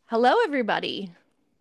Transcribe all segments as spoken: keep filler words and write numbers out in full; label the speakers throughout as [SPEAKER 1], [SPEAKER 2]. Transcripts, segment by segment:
[SPEAKER 1] Hello, everybody.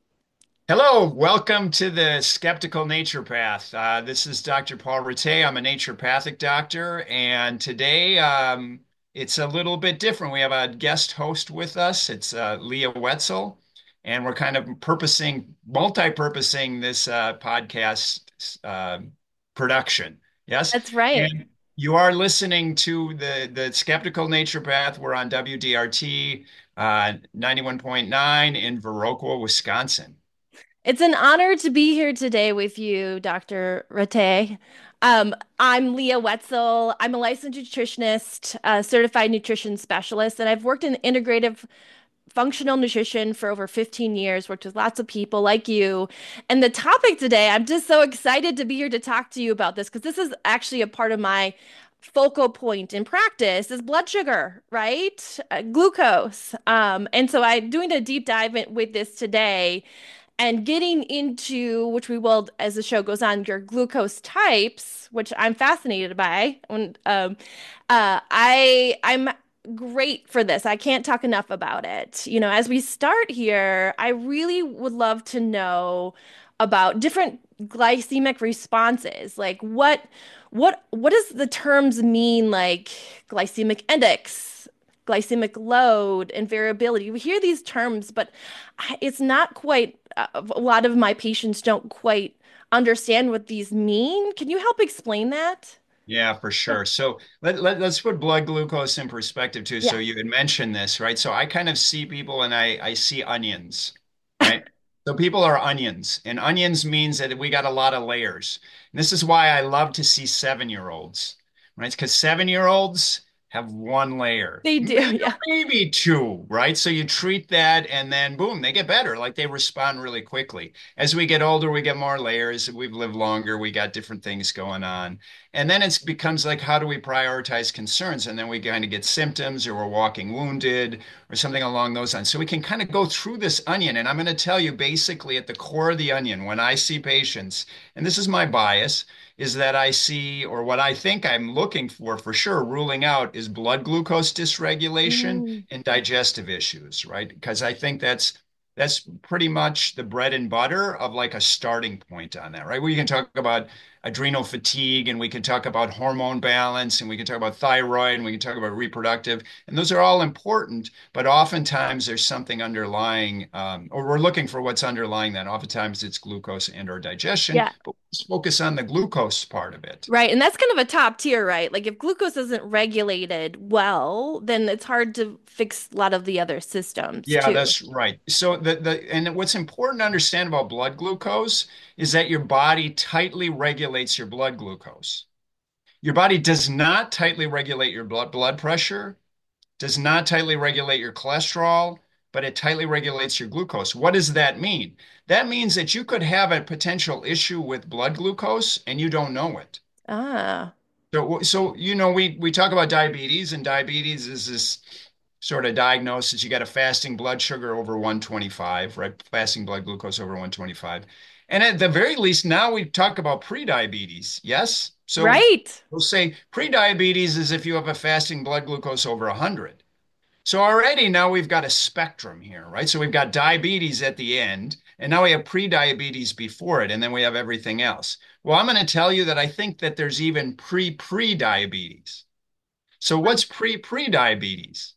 [SPEAKER 2] Hello, welcome to the Skeptical Naturopath. Uh, this is Doctor Paul Rattay. I'm a naturopathic doctor, and today um, it's a little bit different. We have a guest host with us. It's uh, Leah Wetzel, and we're kind of purposing, multi-purposing this uh, podcast uh, production. Yes,
[SPEAKER 1] That's right.
[SPEAKER 2] and you are listening to the the Skeptical Naturopath. We're on W D R T uh, ninety-one point nine in Viroqua, Wisconsin.
[SPEAKER 1] It's an honor to be here today with you, Doctor Rate. Um, I'm Leah Wetzel. I'm a licensed nutritionist, a certified nutrition specialist, and I've worked in integrative functional nutrition for over fifteen years, worked with lots of people like you. And the topic today, I'm just so excited to be here to talk to you about this because this is actually a part of my focal point in practice is blood sugar, right? Uh, glucose. Um, and so I'm doing a deep dive in, with this today and getting into, which we will as the show goes on, your glucose types, which I'm fascinated by. And um, uh, I I'm great for this. I can't talk enough about it. You know, as we start here, I really would love to know about different glycemic responses. Like what what what does the terms mean, like glycemic index, glycemic load, and variability? We hear these terms, but I- it's not quite, uh, a lot of my patients don't quite understand what these mean. Can you help explain that?
[SPEAKER 2] Yeah, for sure. So let, let, let's put blood glucose in perspective too. So
[SPEAKER 1] Yes.
[SPEAKER 2] you had mentioned this, right? So I kind of see people and I, I see onions, right? So people are onions, and onions means that we got a lot of layers. And this is why I love to see seven-year-olds, right? Because seven-year-olds have one layer,
[SPEAKER 1] They do,
[SPEAKER 2] maybe,
[SPEAKER 1] yeah.
[SPEAKER 2] maybe two, right? So you treat that and then boom, they get better. Like they respond really quickly. As we get older, we get more layers. We've lived longer. We got different things going on. And then it becomes like, how do we prioritize concerns? And then we kind of get symptoms or we're walking wounded or something along those lines. So we can kind of go through this onion. And I'm going to tell you basically at the core of the onion, when I see patients, and this is my bias, is that I see, or what I think I'm looking for for sure, ruling out is blood glucose dysregulation
[SPEAKER 1] Mm.
[SPEAKER 2] and digestive issues, right? Because I think that's that's pretty much the bread and butter of like a starting point on that, right? Where you can talk about adrenal fatigue and we can talk about hormone balance and we can talk about thyroid and we can talk about reproductive. And those are all important, but oftentimes there's something underlying, um, or we're looking for what's underlying that. Oftentimes it's glucose and or digestion,
[SPEAKER 1] Yeah.
[SPEAKER 2] but let's focus on the glucose part of it.
[SPEAKER 1] Right. And that's kind of a top tier, right? Like if glucose isn't regulated well, then it's hard to fix a lot of the other systems
[SPEAKER 2] Yeah,
[SPEAKER 1] too.
[SPEAKER 2] that's right. So the the and what's important to understand about blood glucose is that your body tightly regulates your blood glucose. Your body does not tightly regulate your blood blood pressure, does not tightly regulate your cholesterol, but it tightly regulates your glucose. What does that mean? That means that you could have a potential issue with blood glucose and you don't know it.
[SPEAKER 1] Ah.
[SPEAKER 2] So, so you know, we we talk about diabetes, and diabetes is this sort of diagnosis. You got a fasting blood sugar over one twenty-five, right? Fasting blood glucose over one twenty-five. And at the very least, now we talk about pre-diabetes. Yes? So
[SPEAKER 1] Right.
[SPEAKER 2] we'll say pre-diabetes is if you have a fasting blood glucose over one hundred. So already now we've got a spectrum here, right? So we've got diabetes at the end, and now we have pre-diabetes before it, and then we have everything else. Well, I'm going to tell you that I think that there's even pre-pre-diabetes. So what's pre-pre-diabetes?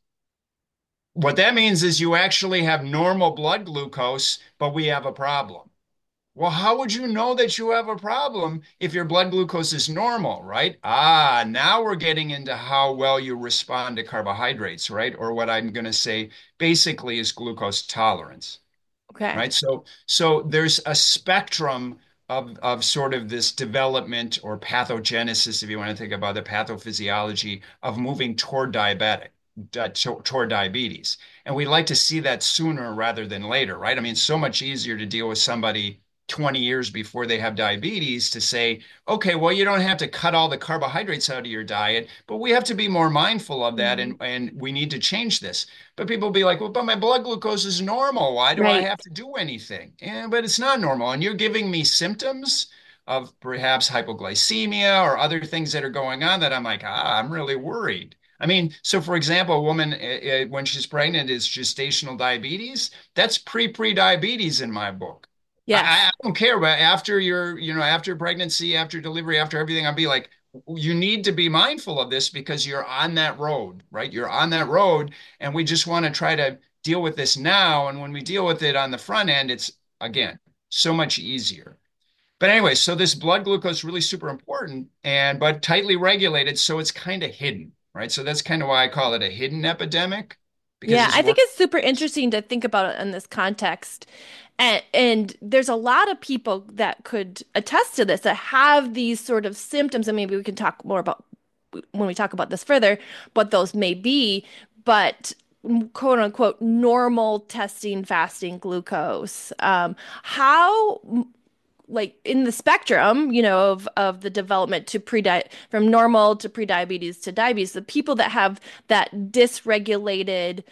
[SPEAKER 2] What that means is you actually have normal blood glucose, but we have a problem. Well, how would you know that you have a problem if your blood glucose is normal, right? Ah, now we're getting into how well you respond to carbohydrates, right? Or what I'm going to say basically is glucose tolerance,
[SPEAKER 1] Okay.
[SPEAKER 2] right? So, so there's a spectrum of, of sort of this development or pathogenesis, if you want to think about the pathophysiology of moving toward diabetic, di- to- toward diabetes. And we like to see that sooner rather than later, right? I mean, so much easier to deal with somebody twenty years before they have diabetes to say, okay, well, you don't have to cut all the carbohydrates out of your diet, but we have to be more mindful of that
[SPEAKER 1] Mhm.
[SPEAKER 2] and, and we need to change this. But people will be like, well, but my blood glucose is normal. Why do I
[SPEAKER 1] Right.
[SPEAKER 2] have to do anything? Yeah, but it's not normal. And you're giving me symptoms of perhaps hypoglycemia or other things that are going on that I'm like, ah, I'm really worried. I mean, so for example, a woman uh, uh, when she's pregnant is gestational diabetes. That's pre-pre-diabetes in my book. I,
[SPEAKER 1] Yes.
[SPEAKER 2] I don't care, but after your, you know, after pregnancy, after delivery, after everything, I'll be like, you need to be mindful of this because you're on that road, right? You're on that road, and we just want to try to deal with this now. And when we deal with it on the front end, it's again so much easier. But anyway, so this blood glucose is really super important and but tightly regulated, so it's kind of hidden, right? So that's kind of why I call it a hidden epidemic because
[SPEAKER 1] Yeah,
[SPEAKER 2] it's
[SPEAKER 1] I think
[SPEAKER 2] work.
[SPEAKER 1] it's super interesting to think about it in this context. And, and there's a lot of people that could attest to this that have these sort of symptoms, and maybe we can talk more about when we talk about this further, what those may be, but quote unquote normal testing fasting glucose. Um, how like in the spectrum, you know, of of the development to pre from normal to pre-diabetes to diabetes, the people that have that dysregulated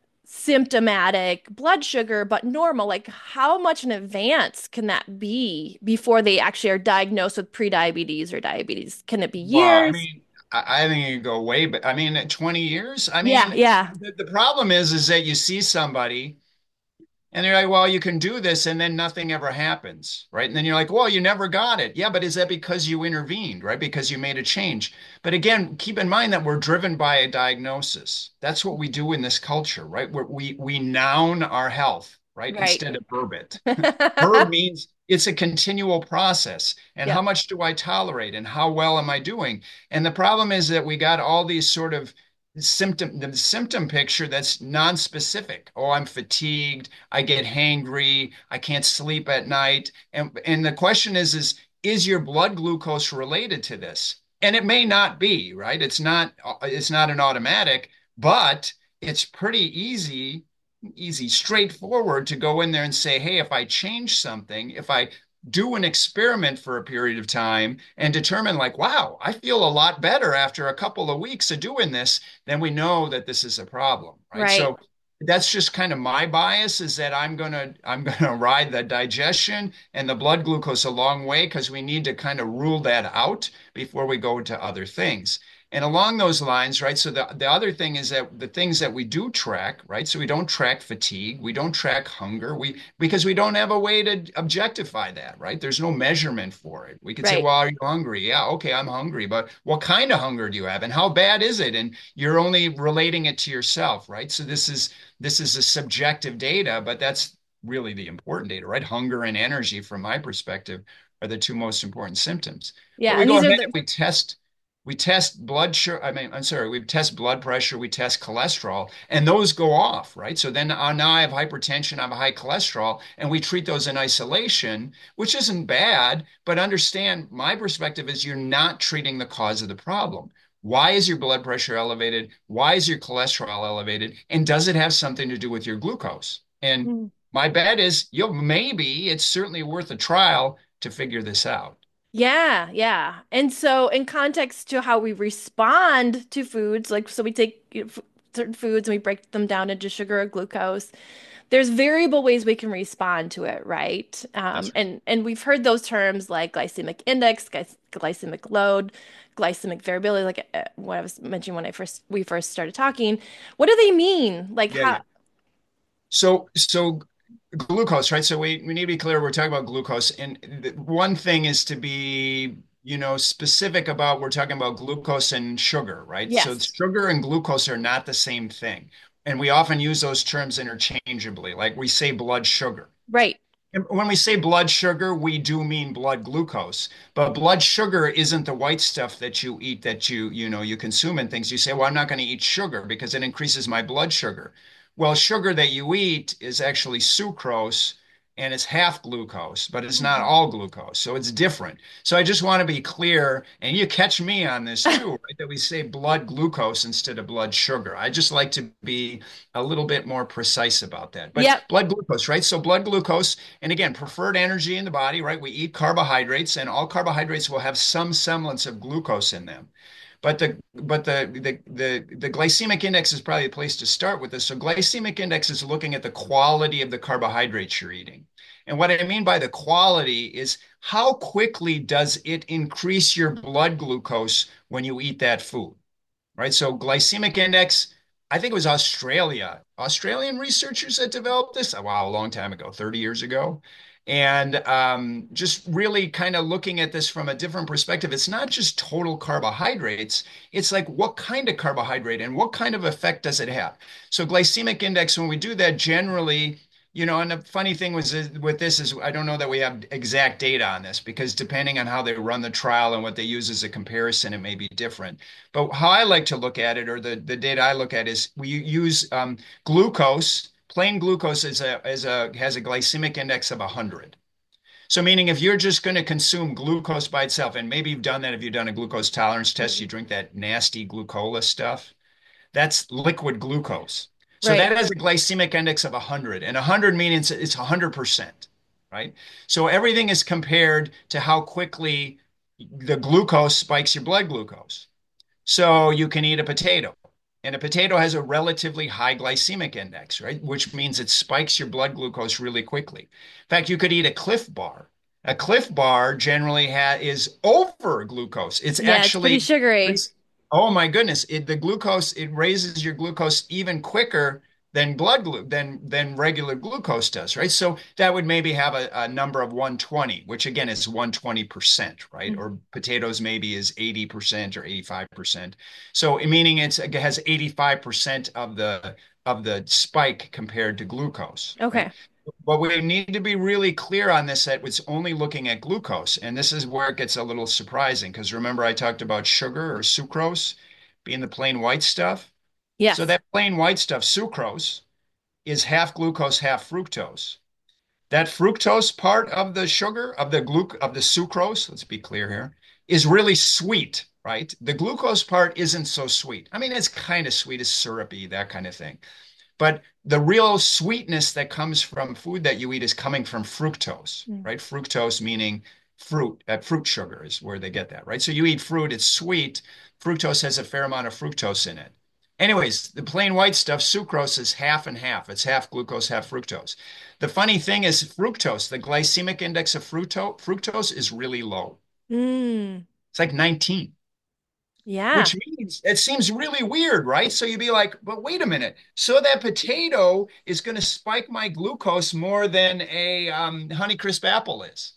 [SPEAKER 1] symptomatic blood sugar but normal, like how much in advance can that be before they actually are diagnosed with pre-diabetes or diabetes? Can it be
[SPEAKER 2] Well, I
[SPEAKER 1] years?
[SPEAKER 2] mean, I, I think you go way, but I mean, at twenty years, I
[SPEAKER 1] Yeah,
[SPEAKER 2] mean,
[SPEAKER 1] yeah,
[SPEAKER 2] the, the problem is, is that you see somebody and they're like, well, you can do this, and then nothing ever happens, right? And then you're like, well, you never got it. Yeah, but is that because you intervened, right? Because you made a change. But again, keep in mind that we're driven by a diagnosis. That's what we do in this culture, right? We're, we we noun our health, right?
[SPEAKER 1] right.
[SPEAKER 2] Instead of verb it. Verb means it's a continual process. And how
[SPEAKER 1] Yep,
[SPEAKER 2] much do I tolerate? And how well am I doing? And the problem is that we got all these sort of symptom the symptom picture that's non-specific. Oh, I'm fatigued, I get hangry, I can't sleep at night. And and the question is is is your blood glucose related to this? And it may not be, right? It's not it's not an automatic, but it's pretty easy easy straightforward to go in there and say, hey, if I change something, if I do an experiment for a period of time and determine like, wow, I feel a lot better after a couple of weeks of doing this, then we know that this is a problem, right?
[SPEAKER 1] right.
[SPEAKER 2] So that's just kind of my bias is that I'm gonna I'm gonna ride the digestion and the blood glucose a long way because we need to kind of rule that out before we go to other things. And along those lines, right? So the, the other thing is that the things that we do track, right? So we don't track fatigue, we don't track hunger, we because we don't have a way to objectify that, right? There's no measurement for it. We could say,
[SPEAKER 1] Right.
[SPEAKER 2] well, are you hungry? Yeah, okay, I'm hungry, but what kind of hunger do you have and how bad is it? And you're only relating it to yourself, right? So this is this is a subjective data, but that's really the important data, right? Hunger and energy, from my perspective, are the two most important symptoms. But
[SPEAKER 1] Yeah,
[SPEAKER 2] we
[SPEAKER 1] and
[SPEAKER 2] go
[SPEAKER 1] these
[SPEAKER 2] ahead
[SPEAKER 1] are
[SPEAKER 2] and
[SPEAKER 1] the
[SPEAKER 2] we test we test blood sugar. I mean, I'm sorry, we test blood pressure, we test cholesterol, and those go off, right? So then uh, now I have hypertension, I have a high cholesterol, and we treat those in isolation, which isn't bad, but understand my perspective is you're not treating the cause of the problem. Why is your blood pressure elevated? Why is your cholesterol elevated? And does it have something to do with your glucose? And
[SPEAKER 1] Mm.
[SPEAKER 2] my bet is you'll maybe it's certainly worth a trial to figure this out.
[SPEAKER 1] Yeah, yeah. And so in context to how we respond to foods, like so we take you know, f- certain foods and we break them down into sugar or glucose. There's variable ways we can respond to it, right? Um,
[SPEAKER 2] That's right.
[SPEAKER 1] and and we've heard those terms like glycemic index, gly- glycemic load, glycemic variability, like uh, what I was mentioning when I first we first started talking. What do they mean? Like
[SPEAKER 2] Yeah, yeah.
[SPEAKER 1] how?
[SPEAKER 2] So, so glucose, right? So we, we need to be clear. We're talking about glucose. And the, one thing is to be, you know, specific about we're talking about glucose and sugar, right? So
[SPEAKER 1] Yes,
[SPEAKER 2] sugar and glucose are not the same thing. And we often use those terms interchangeably. Like we say blood sugar.
[SPEAKER 1] right.
[SPEAKER 2] And when we say blood sugar, we do mean blood glucose. But blood sugar isn't the white stuff that you eat that you, you know, you consume and things. You say, well, I'm not going to eat sugar because it increases my blood sugar. Well, sugar that you eat is actually sucrose and it's half glucose, but it's not
[SPEAKER 1] Mhm.
[SPEAKER 2] all glucose. So it's different. So I just want to be clear, and you catch me on this too, right? That we say blood glucose instead of blood sugar. I just like to be a little bit more precise about that. But
[SPEAKER 1] Yep.
[SPEAKER 2] blood glucose, right? So blood glucose, and again, preferred energy in the body, right? We eat carbohydrates, and all carbohydrates will have some semblance of glucose in them. But the but the, the the the glycemic index is probably a place to start with this. So glycemic index is looking at the quality of the carbohydrates you're eating. And what I mean by the quality is how quickly does it increase your blood glucose when you eat that food? right? So glycemic index, I think it was Australia, Australian researchers that developed this. Wow, a long time ago, thirty years ago. And um, just really kind of looking at this from a different perspective. It's not just total carbohydrates. It's like what kind of carbohydrate and what kind of effect does it have? So glycemic index, when we do that, generally, you know, and the funny thing was with this is I don't know that we have exact data on this because depending on how they run the trial and what they use as a comparison, it may be different. But how I like to look at it, or the, the data I look at, is we use um, glucose. Plain glucose is a, is a has a glycemic index of one hundred. So meaning if you're just going to consume glucose by itself, and maybe you've done that if you've done a glucose tolerance test, you drink that nasty glucola stuff. That's liquid glucose. So
[SPEAKER 1] Right.
[SPEAKER 2] that has a glycemic index of one hundred, and one hundred means it's one hundred percent, right? So everything is compared to how quickly the glucose spikes your blood glucose. So you can eat a potato, and a potato has a relatively high glycemic index, right? Which means it spikes your blood glucose really quickly. In fact, you could eat a Cliff Bar. A Cliff Bar generally ha is over glucose. It's
[SPEAKER 1] Yeah, it's pretty
[SPEAKER 2] actually,
[SPEAKER 1] sugary.
[SPEAKER 2] it's, oh my goodness, it, the glucose, it raises your glucose even quicker than blood glu than than regular glucose does, right? So that would maybe have a, a number of one twenty, which again is one hundred twenty percent, right?
[SPEAKER 1] Mm.
[SPEAKER 2] Or potatoes maybe is eighty percent or eighty-five percent. So meaning it's, it has eighty-five percent of the of the spike compared to glucose, right?
[SPEAKER 1] Okay.
[SPEAKER 2] But we need to be really clear on this that it's only looking at glucose. And this is where it gets a little surprising because remember I talked about sugar or sucrose being the plain white stuff. So
[SPEAKER 1] Yes.
[SPEAKER 2] that plain white stuff, sucrose, is half glucose, half fructose. That fructose part of the sugar, of the gluc of the sucrose, let's be clear here, is really sweet, right? The glucose part isn't so sweet. I mean, it's kind of sweet, it's syrupy, that kind of thing. But the real sweetness that comes from food that you eat is coming from fructose,
[SPEAKER 1] Mm.
[SPEAKER 2] right? Fructose meaning fruit, uh, fruit sugar is where they get that, right? So you eat fruit, it's sweet. Fructose has a fair amount of fructose in it. Anyways, the plain white stuff, sucrose, is half and half. It's half glucose, half fructose. The funny thing is fructose, the glycemic index of fructose, fructose is really low.
[SPEAKER 1] Mm.
[SPEAKER 2] It's like nineteen,
[SPEAKER 1] Yeah.
[SPEAKER 2] which means it seems really weird, right? So you'd be like, but wait a minute. So that potato is going to spike my glucose more than a um, Honeycrisp apple is.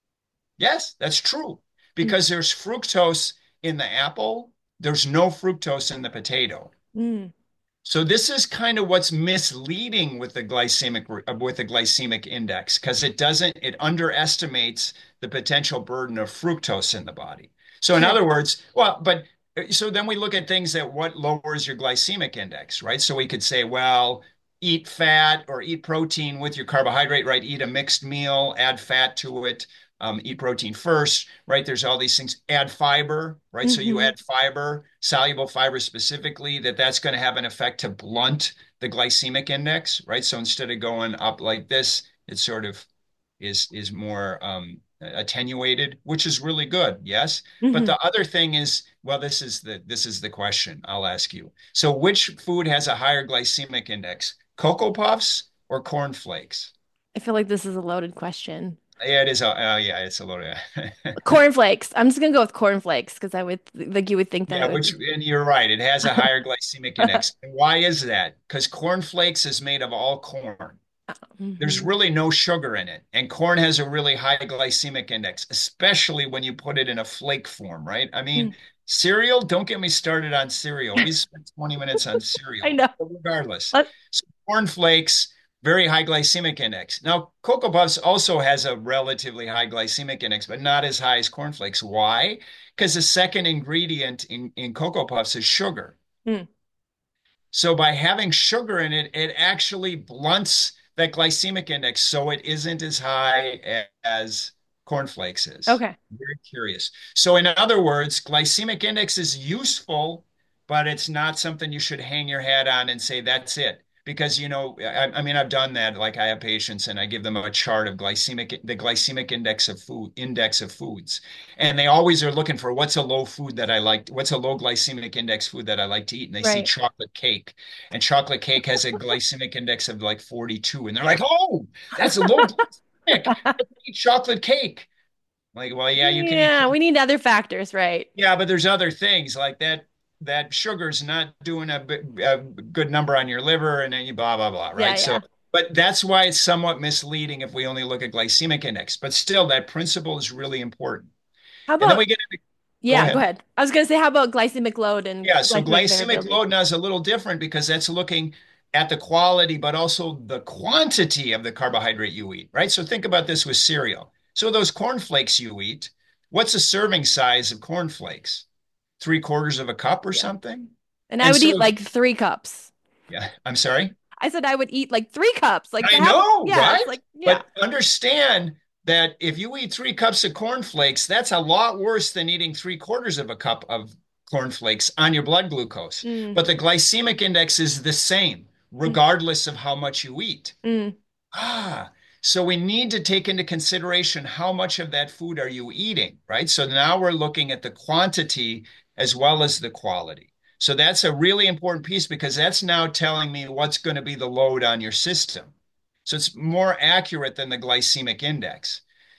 [SPEAKER 2] Yes, that's true.
[SPEAKER 1] Mm.
[SPEAKER 2] Because there's fructose in the apple, there's no fructose in the potato.
[SPEAKER 1] Mm.
[SPEAKER 2] So this is kind of what's misleading with the glycemic uh, with the glycemic index because it doesn't it underestimates the potential burden of fructose in the body. So in
[SPEAKER 1] Okay.
[SPEAKER 2] other words, well, but uh, so then we look at things that what lowers your glycemic index, right? So we could say, well, eat fat or eat protein with your carbohydrate, right? Eat a mixed meal, add fat to it, um, eat protein first, right? There's all these things. Add fiber, right? So you
[SPEAKER 1] Hmm.
[SPEAKER 2] add fiber, soluble fiber specifically, that that's going to have an effect to blunt the glycemic index, right? So instead of going up like this, it sort of is is more um, attenuated, which is really good, yes. But
[SPEAKER 1] Hmm.
[SPEAKER 2] the other thing is, well, this is the this is the question I'll ask you. So which food has a higher glycemic index? Cocoa Puffs or Corn Flakes?
[SPEAKER 1] I feel like this is a loaded question.
[SPEAKER 2] Yeah, it is. A, uh, yeah, it's a little.
[SPEAKER 1] Cornflakes. I'm just gonna go with cornflakes because I would like you would think that
[SPEAKER 2] Yeah,
[SPEAKER 1] it would
[SPEAKER 2] which,
[SPEAKER 1] be.
[SPEAKER 2] and you're right, it has a higher glycemic index. And why is that? Because corn flakes is made of all corn. There's
[SPEAKER 1] Hmm.
[SPEAKER 2] really no sugar in it. And corn has a really high glycemic index, especially when you put it in a flake form, right? I mean, cereal, don't get me started on cereal. We spent twenty minutes on
[SPEAKER 1] I
[SPEAKER 2] cereal,
[SPEAKER 1] know.
[SPEAKER 2] but regardless.
[SPEAKER 1] Let-
[SPEAKER 2] So corn flakes, very high glycemic index. Now, Cocoa Puffs also has a relatively high glycemic index, but not as high as corn flakes. Why? Because the second ingredient in, in Cocoa Puffs is sugar.
[SPEAKER 1] Mm.
[SPEAKER 2] So by having sugar in it, it actually blunts that glycemic index so it isn't as high as cornflakes is.
[SPEAKER 1] Okay.
[SPEAKER 2] Very curious. So in other words, glycemic index is useful, but it's not something you should hang your hat on and say that's it. Because, you know, I, I mean, I've done that. Like I have patients and I give them a chart of glycemic, the glycemic index of food, index of foods. And they always are looking for what's a low food that I like, what's a low glycemic index food that I like to eat. And they see
[SPEAKER 1] Right.
[SPEAKER 2] chocolate cake, and chocolate cake has a glycemic index of like forty-two. And they're like, oh, that's a low glycemic. I can eat chocolate cake. I'm like, well, yeah, you can eat
[SPEAKER 1] Yeah, we
[SPEAKER 2] cake.
[SPEAKER 1] need other factors, right?
[SPEAKER 2] Yeah, but there's other things like that. that sugar's not doing a, a good number on your liver and then you blah, blah, blah,
[SPEAKER 1] Yeah,
[SPEAKER 2] right? So,
[SPEAKER 1] yeah.
[SPEAKER 2] but that's why it's somewhat misleading if we only look at glycemic index. But still, that principle is really important.
[SPEAKER 1] How
[SPEAKER 2] And then
[SPEAKER 1] about,
[SPEAKER 2] we get, go
[SPEAKER 1] yeah, go
[SPEAKER 2] ahead.
[SPEAKER 1] ahead. I was gonna say, how about glycemic load and
[SPEAKER 2] Yeah, so
[SPEAKER 1] glycemic
[SPEAKER 2] glycemic
[SPEAKER 1] variability?
[SPEAKER 2] load now is a little different because that's looking at the quality, but also the quantity of the carbohydrate you eat, right? So think about this with cereal. So those cornflakes you eat, what's a serving size of cornflakes? Three quarters of a cup or
[SPEAKER 1] Yeah.
[SPEAKER 2] something?
[SPEAKER 1] And I
[SPEAKER 2] And
[SPEAKER 1] would eat
[SPEAKER 2] so,
[SPEAKER 1] like three cups.
[SPEAKER 2] yeah, I'm sorry.
[SPEAKER 1] I said I would eat like three cups, like to
[SPEAKER 2] I
[SPEAKER 1] have,
[SPEAKER 2] know,
[SPEAKER 1] yeah, it's
[SPEAKER 2] right?
[SPEAKER 1] like, yeah,
[SPEAKER 2] But understand that if you eat three cups of cornflakes, that's a lot worse than eating three quarters of a cup of cornflakes on your blood glucose.
[SPEAKER 1] mm,
[SPEAKER 2] But the glycemic index is the same,
[SPEAKER 1] mm,
[SPEAKER 2] regardless of how much you eat.
[SPEAKER 1] mm,
[SPEAKER 2] Ah, so we need to take into consideration how much of that food are you eating, right? So now we're looking at the quantity as well as the quality. So that's a really important piece because that's now telling me what's going to be the load on your system. So it's more accurate than the glycemic index.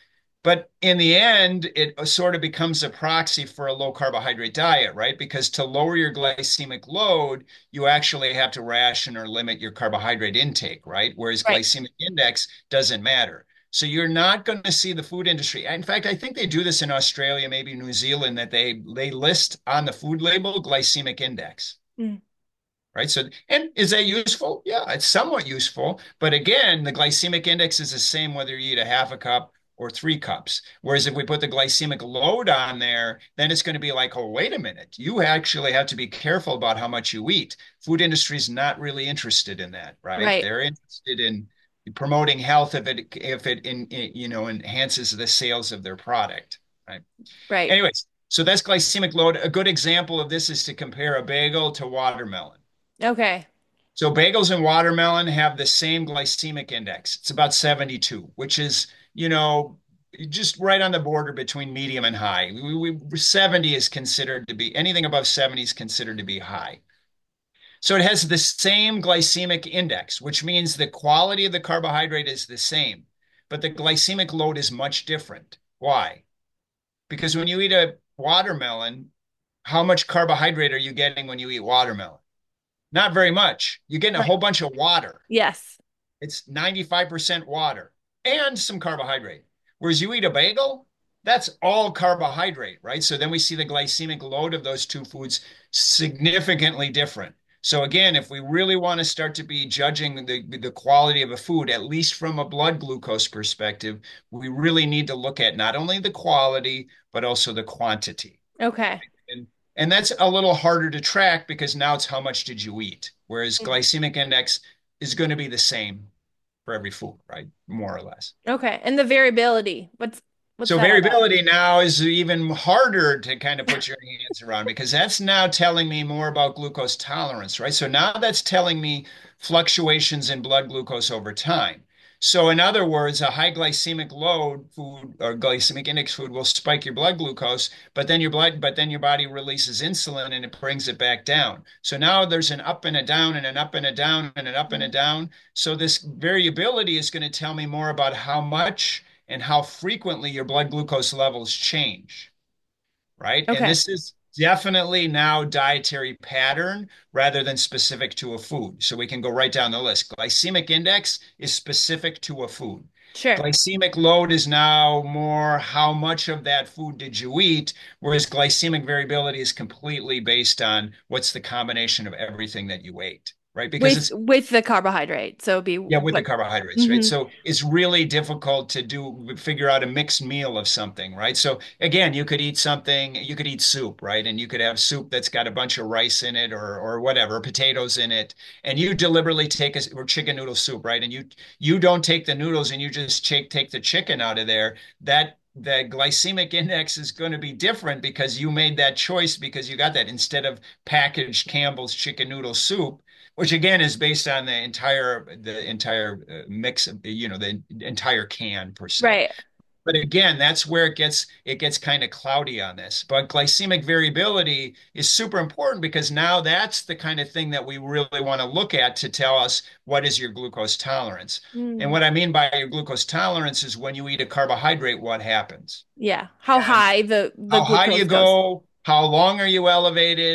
[SPEAKER 2] But in the end, it sort of becomes a proxy for a low carbohydrate diet, right? Because to lower your glycemic load, you actually have to ration or limit your carbohydrate intake, right? Whereas
[SPEAKER 1] right.
[SPEAKER 2] glycemic index doesn't matter. So you're not going to see the food industry. In fact, I think they do this in Australia, maybe New Zealand, that they they list on the food label glycemic index.
[SPEAKER 1] Mm,
[SPEAKER 2] Right. So, and is that useful? Yeah, it's somewhat useful. But again, the glycemic index is the same whether you eat a half a cup or three cups. Whereas if we put the glycemic load on there, then it's going to be like, oh, wait a minute. You actually have to be careful about how much you eat. Food industry is not really interested in that, right?
[SPEAKER 1] right,
[SPEAKER 2] They're interested in promoting health if it if it in, you know enhances the sales of their product, right?
[SPEAKER 1] right.
[SPEAKER 2] Anyways, so that's glycemic load. A good example of this is to compare a bagel to watermelon.
[SPEAKER 1] Okay.
[SPEAKER 2] So bagels and watermelon have the same glycemic index. It's about seventy-two, which is, you know, just right on the border between medium and high. We, we, seventy is considered to be anything above seventy is considered to be high. So it has the same glycemic index, which means the quality of the carbohydrate is the same, but the glycemic load is much different. Why? Because when you eat a watermelon, how much carbohydrate are you getting when you eat watermelon? Not very much. You're getting a
[SPEAKER 1] Right.
[SPEAKER 2] whole bunch of water.
[SPEAKER 1] Yes.
[SPEAKER 2] It's ninety-five percent water and some carbohydrate. Whereas you eat a bagel, that's all carbohydrate, right? So then we see the glycemic load of those two foods significantly different. So again, if we really want to start to be judging the, the quality of a food, at least from a blood glucose perspective, we really need to look at not only the quality, but also the quantity.
[SPEAKER 1] Okay.
[SPEAKER 2] And and that's a little harder to track because now it's how much did you eat? Whereas
[SPEAKER 1] Mm,
[SPEAKER 2] glycemic index is going to be the same for every food, right? More or less.
[SPEAKER 1] okay. And the variability. What's what's
[SPEAKER 2] So
[SPEAKER 1] that all about?
[SPEAKER 2] variability now is even harder to kind of put your hands around because that's now telling me more about glucose tolerance, right? So now that's telling me fluctuations in blood glucose over time. So in other words, a high glycemic load food or glycemic index food will spike your blood glucose, but then your blood, but then your body releases insulin and it brings it back down. So now there's an up and a down and an up and a down and an up and a
[SPEAKER 1] Mm,
[SPEAKER 2] down. So this variability is going to tell me more about how much and how frequently your blood glucose levels change, right? And
[SPEAKER 1] okay.
[SPEAKER 2] this is definitely now dietary pattern rather than specific to a food. So we can go right down the list. Glycemic index is specific to a food.
[SPEAKER 1] Sure.
[SPEAKER 2] Glycemic load is now more how much of that food did you eat, whereas glycemic variability is completely based on what's the combination of everything that you ate, right? Because
[SPEAKER 1] With
[SPEAKER 2] it's
[SPEAKER 1] with the carbohydrate. So it'd be
[SPEAKER 2] yeah, with the
[SPEAKER 1] what?
[SPEAKER 2] carbohydrates, right?
[SPEAKER 1] Hmm.
[SPEAKER 2] So it's really difficult to do figure out a mixed meal of something, right? So again, you could eat something, you could eat soup, right? And you could have soup that's got a bunch of rice in it or or whatever, potatoes in it, and you deliberately take a or chicken noodle soup, right? And you you don't take the noodles and you just take take the chicken out of there. That the glycemic index is going to be different because you made that choice because you got that instead of packaged Campbell's chicken noodle soup, which again is based on the entire the entire uh, mix of, you know, the entire can per se.
[SPEAKER 1] Right.
[SPEAKER 2] But again, that's where it gets it gets kind of cloudy on this. But glycemic variability is super important because now that's the kind of thing that we really want to look at to tell us what is your glucose tolerance. And
[SPEAKER 1] Mm,
[SPEAKER 2] what I mean by your glucose tolerance is when you eat a carbohydrate, what happens?
[SPEAKER 1] yeah. How
[SPEAKER 2] And
[SPEAKER 1] high the the
[SPEAKER 2] how high do you
[SPEAKER 1] glucose goes.
[SPEAKER 2] go? How long are you elevated?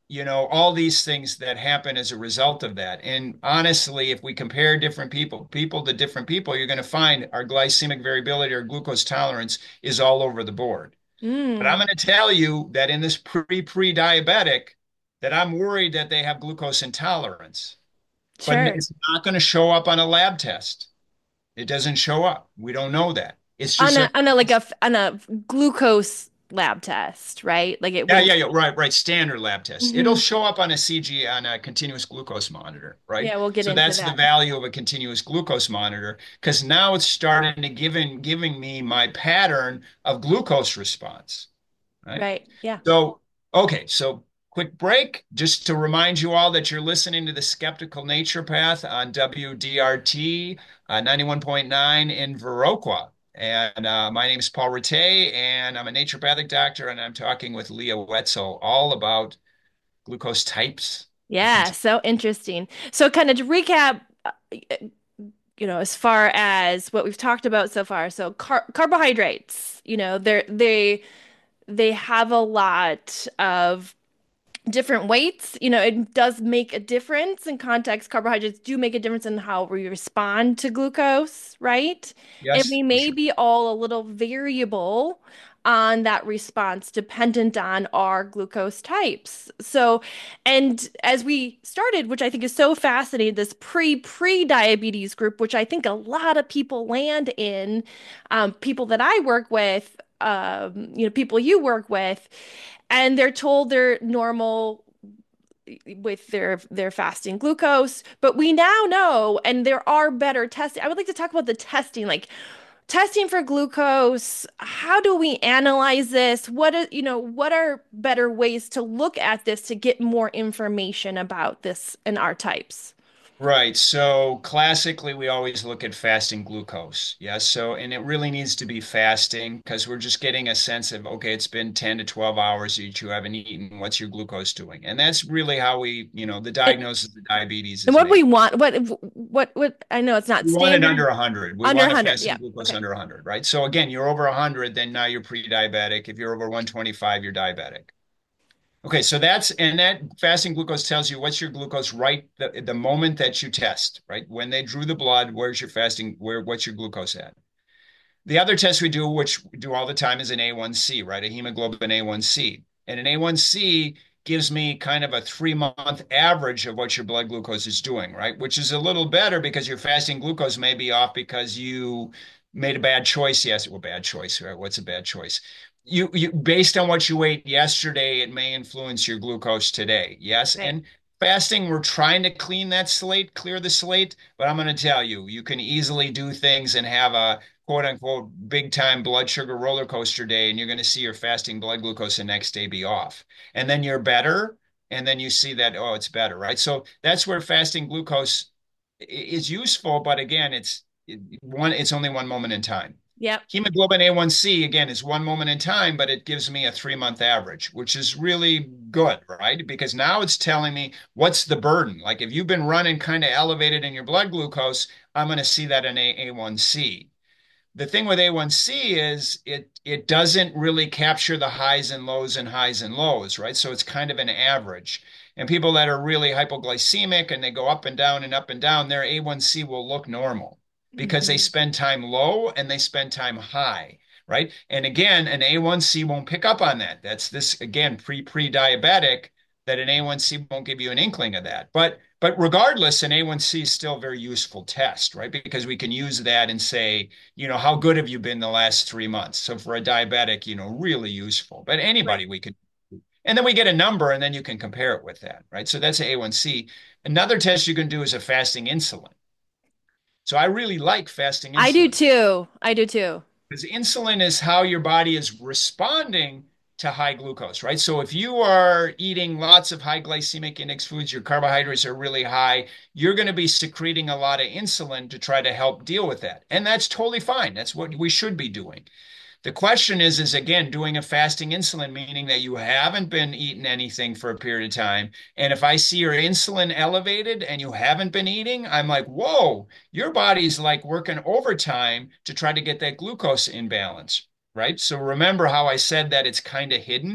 [SPEAKER 2] you know, all these things that happen as a result of that. And honestly, if we compare different people, people to different people, you're going to find our glycemic variability or glucose tolerance is all over the board. But I'm
[SPEAKER 1] Mm,
[SPEAKER 2] going to tell you that in this pre-pre-diabetic, that I'm worried that they have glucose intolerance, but
[SPEAKER 1] sure.
[SPEAKER 2] it's not going to show up on a lab test. It doesn't show up. We don't know that. It's
[SPEAKER 1] On
[SPEAKER 2] just a
[SPEAKER 1] a on a like a f- on a glucose lab test, right? Like it
[SPEAKER 2] Yeah,
[SPEAKER 1] wouldn't.
[SPEAKER 2] yeah, yeah, right, right. Standard lab test. It'll
[SPEAKER 1] Hmm.
[SPEAKER 2] show up on a C G on a continuous glucose monitor, right?
[SPEAKER 1] Yeah, we'll get
[SPEAKER 2] So
[SPEAKER 1] into
[SPEAKER 2] that's the
[SPEAKER 1] that.
[SPEAKER 2] value of a continuous glucose monitor because now it's starting to giving giving me my pattern of glucose response, right?
[SPEAKER 1] Right. Yeah.
[SPEAKER 2] So, okay, so quick break just to remind you all that you're listening to the Skeptical Nature Path on W D R T uh, ninety-one point nine in Viroqua. And uh, my name is Paul Rattay, and I'm a naturopathic doctor, and I'm talking with Leah Wetzel all about glucose types. We
[SPEAKER 1] Yeah,
[SPEAKER 2] continue.
[SPEAKER 1] so interesting. So kind of to recap, uh, you know, as far as what we've talked about so far. So car carbohydrates, you know, they're they they have a lot of different weights. You know, it does make a difference in context. Carbohydrates do make a difference in how we respond to glucose, right? And
[SPEAKER 2] Yes,
[SPEAKER 1] we
[SPEAKER 2] for
[SPEAKER 1] may
[SPEAKER 2] sure.
[SPEAKER 1] be all a little variable on that response dependent on our glucose types. So, and as we started, which I think is so fascinating, this pre-pre diabetes group, which I think a lot of people land in, um, people that I work with, um, you know, people you work with, and they're told they're normal with their their fasting glucose, but we now know, and there are better testing. I would like to talk about the testing, like testing for glucose. How do we analyze this? What is, you know, what are better ways to look at this to get more information about this in our types?
[SPEAKER 2] Right. So classically, we always look at fasting glucose. Yes. So, and it really needs to be fasting because we're just getting a sense of, okay, it's been ten to twelve hours that you haven't eaten. What's your glucose doing? And that's really how we, you know, the
[SPEAKER 1] And,
[SPEAKER 2] diagnosis of diabetes
[SPEAKER 1] and
[SPEAKER 2] is
[SPEAKER 1] what we
[SPEAKER 2] made.
[SPEAKER 1] want, what what what I know it's not
[SPEAKER 2] We want it
[SPEAKER 1] standard,
[SPEAKER 2] under one hundred. We
[SPEAKER 1] under
[SPEAKER 2] want a
[SPEAKER 1] one hundred.
[SPEAKER 2] fasting
[SPEAKER 1] Yeah.
[SPEAKER 2] glucose
[SPEAKER 1] Okay.
[SPEAKER 2] under one hundred, right? So again, you're over one hundred, then now you're pre-diabetic. If you're over one twenty-five, you're diabetic. Okay, so that's and that fasting glucose tells you what's your glucose right the, the moment that you test, right? When they drew the blood, where's your fasting, where what's your glucose at? The other test we do, which we do all the time, is an A one C, right? A hemoglobin A one C. And an A one C gives me kind of a three month average of what your blood glucose is doing, right? Which is a little better because your fasting glucose may be off because you made a bad choice. Yes, well, bad choice, right? What's a bad choice? You, you based on what you ate yesterday, it may influence your glucose today. Yes.
[SPEAKER 1] Right.
[SPEAKER 2] And fasting, we're trying to clean that slate, clear the slate, but I'm going to tell you, you can easily do things and have a quote unquote big time blood sugar roller coaster day, and you're going to see your fasting blood glucose the next day be off. And then you're better. And then you see that, oh, it's better, right? So that's where fasting glucose is useful. But again, it's one, it's only one moment in time.
[SPEAKER 1] Yep.
[SPEAKER 2] Hemoglobin A one C, again, is one moment in time, but it gives me a three month average, which is really good, right? Because now it's telling me what's the burden. Like if you've been running kind of elevated in your blood glucose, I'm going to see that in A A1C. The thing with A one C is it it doesn't really capture the highs and lows and highs and lows, right? So it's kind of an average. And people that are really hypoglycemic and they go up and down and up and down, their A one C will look normal because they
[SPEAKER 1] Mhm.
[SPEAKER 2] spend time low and they spend time high, right? And again, an A one C won't pick up on that. That's this again pre pre-diabetic that an A one C won't give you an inkling of that. But but regardless, an A one C is still a very useful test, right? Because we can use that and say, you know, how good have you been the last three months? So for a diabetic, you know, really useful. But
[SPEAKER 1] Right.
[SPEAKER 2] anybody we can, and then we get a number and then you can compare it with that, right? So that's A one C. Another test you can do is a fasting insulin. So I really like fasting
[SPEAKER 1] I do
[SPEAKER 2] insulin
[SPEAKER 1] too. I do too.
[SPEAKER 2] because insulin is how your body is responding to high glucose, right? So if you are eating lots of high glycemic index foods, your carbohydrates are really high, you're going to be secreting a lot of insulin to try to help deal with that. And that's totally fine. That's what we should be doing. The question is, is again, doing a fasting insulin, meaning that you haven't been eating anything for a period of time. And if I see your insulin elevated and you haven't been eating, I'm like, whoa, your body's like working overtime to try to get that glucose in balance, right? So remember how I said that it's kind of hidden?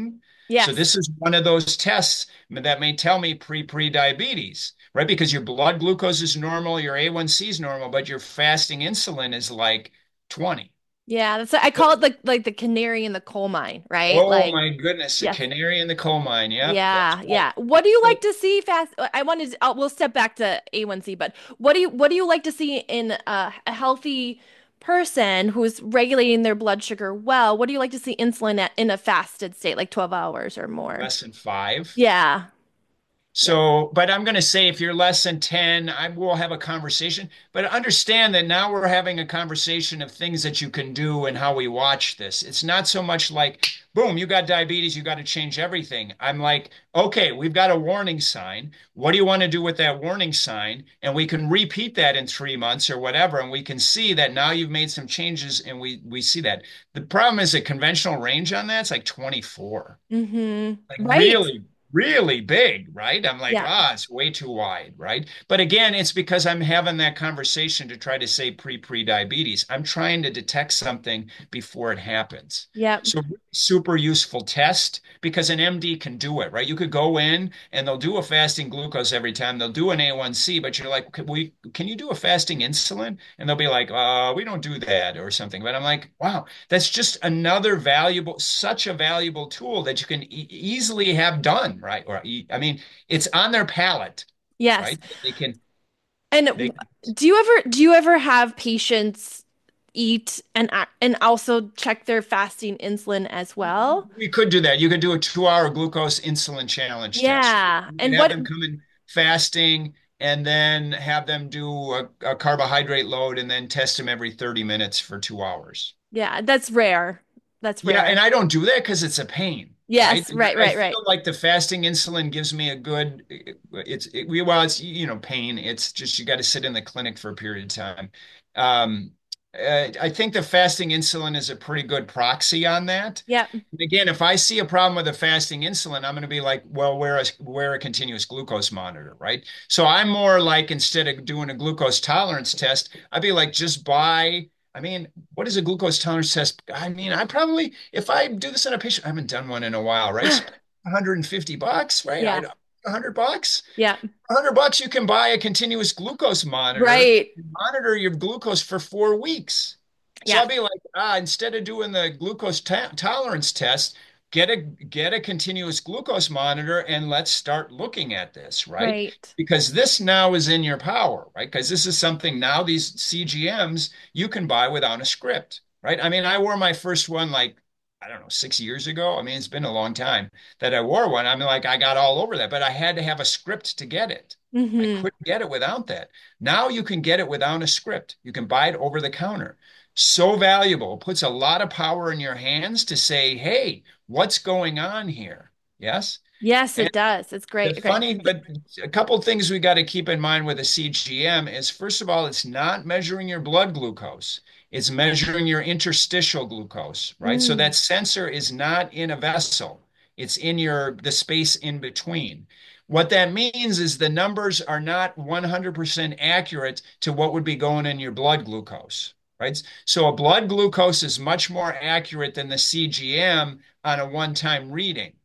[SPEAKER 2] So
[SPEAKER 1] Yes.
[SPEAKER 2] this is one of those tests that may tell me pre-pre-diabetes, right? Because your blood glucose is normal, your A one C is normal, but your fasting insulin is like twenty.
[SPEAKER 1] Yeah, that's I call it the like the canary in the coal mine, right?
[SPEAKER 2] Oh
[SPEAKER 1] Like,
[SPEAKER 2] my goodness, a
[SPEAKER 1] yes.
[SPEAKER 2] canary in the coal mine. Yep, that's
[SPEAKER 1] Yeah,
[SPEAKER 2] right.
[SPEAKER 1] yeah. What do you
[SPEAKER 2] So
[SPEAKER 1] like to see fast? I wanted to, uh, we'll step back to A one C, but what do you what do you like to see in a, a healthy person who's regulating their blood sugar well? What do you like to see insulin at in a fasted state, like twelve hours or more?
[SPEAKER 2] less than five.
[SPEAKER 1] Yeah. Yeah.
[SPEAKER 2] So, but I'm going to say if you're less than ten, I will have a conversation. But understand that now we're having a conversation of things that you can do and how we watch this. It's not so much like, boom, you got diabetes, you got to change everything. I'm like, okay, we've got a warning sign. What do you want to do with that warning sign? And we can repeat that in three months or whatever. And we can see that now you've made some changes and we we see that. The problem is the conventional range on that's like twenty-four. Like
[SPEAKER 1] Mm-hmm. Right.
[SPEAKER 2] really, really big, right? I'm like,
[SPEAKER 1] Yeah.
[SPEAKER 2] ah, it's way too wide, right? But again, it's because I'm having that conversation to try to say pre-pre-diabetes. I'm trying to detect something before it happens.
[SPEAKER 1] Yeah.
[SPEAKER 2] So super useful test because an M D can do it, right? You could go in and they'll do a fasting glucose every time. They'll do an A one C, but you're like, can we, can you do a fasting insulin? And they'll be like, uh, we don't do that or something. But I'm like, wow, that's just another valuable, such a valuable tool that you can e easily have done, right? Or e I mean, it's on their palate,
[SPEAKER 1] Yes.
[SPEAKER 2] right? They can,
[SPEAKER 1] And
[SPEAKER 2] they,
[SPEAKER 1] w- do you ever do you ever have patients eat and a- and also check their fasting insulin as well?
[SPEAKER 2] we could do that. You could do a two-hour glucose insulin challenge test.
[SPEAKER 1] Yeah.
[SPEAKER 2] You could
[SPEAKER 1] And
[SPEAKER 2] have
[SPEAKER 1] what
[SPEAKER 2] them come in fasting and then have them do a, a carbohydrate load and then test them every thirty minutes for two hours.
[SPEAKER 1] yeah, that's rare. That's
[SPEAKER 2] Yeah, and
[SPEAKER 1] rare.
[SPEAKER 2] I don't do that because it's a pain, right?
[SPEAKER 1] Yes, right,
[SPEAKER 2] I
[SPEAKER 1] right, right.
[SPEAKER 2] feel like the fasting insulin gives me a good, it's, it, well, it's, you know, pain. It's just you got to sit in the clinic for a period of time. Um, uh, I think the fasting insulin is a pretty good proxy on that.
[SPEAKER 1] Yep.
[SPEAKER 2] And again, if I see a problem with a fasting insulin, I'm going to be like, well, wear a, wear a continuous glucose monitor, right? So I'm more like, instead of doing a glucose tolerance test, I'd be like, just buy. I mean, what is a glucose tolerance test? I mean, I probably, if I do this on a patient, I haven't done one in a while, right? It's one hundred fifty bucks, right? I
[SPEAKER 1] Yeah.
[SPEAKER 2] one hundred bucks.
[SPEAKER 1] Yeah.
[SPEAKER 2] one hundred bucks, you can buy a continuous glucose monitor,
[SPEAKER 1] Right.
[SPEAKER 2] monitor your glucose for four weeks. So
[SPEAKER 1] Yeah.
[SPEAKER 2] I'll be like, ah, instead of doing the glucose to tolerance test, get a get a continuous glucose monitor and let's start looking at this, right?
[SPEAKER 1] Right.
[SPEAKER 2] Because this now is in your power, right? Because this is something now these C G Ms you can buy without a script, right? I mean, I wore my first one like, I don't know, six years ago. I mean, it's been a long time that I wore one. I mean, like I got all over that, but I had to have a script to get it. I
[SPEAKER 1] Hmm.
[SPEAKER 2] couldn't get it without that. Now you can get it without a script. You can buy it over the counter. So valuable. It puts a lot of power in your hands to say, hey, what's going on here? Yes.
[SPEAKER 1] Yes,
[SPEAKER 2] And
[SPEAKER 1] it does. It's
[SPEAKER 2] the
[SPEAKER 1] great. Okay.
[SPEAKER 2] funny, but a couple of things we got to keep in mind with a C G M is, first of all, it's not measuring your blood glucose. It's measuring your interstitial glucose, right? So
[SPEAKER 1] Mm.
[SPEAKER 2] that sensor is not in a vessel. It's in your the space in between. What that means is the numbers are not one hundred percent accurate to what would be going in your blood glucose, right? So a blood glucose is much more accurate than the C G M on a one-time reading.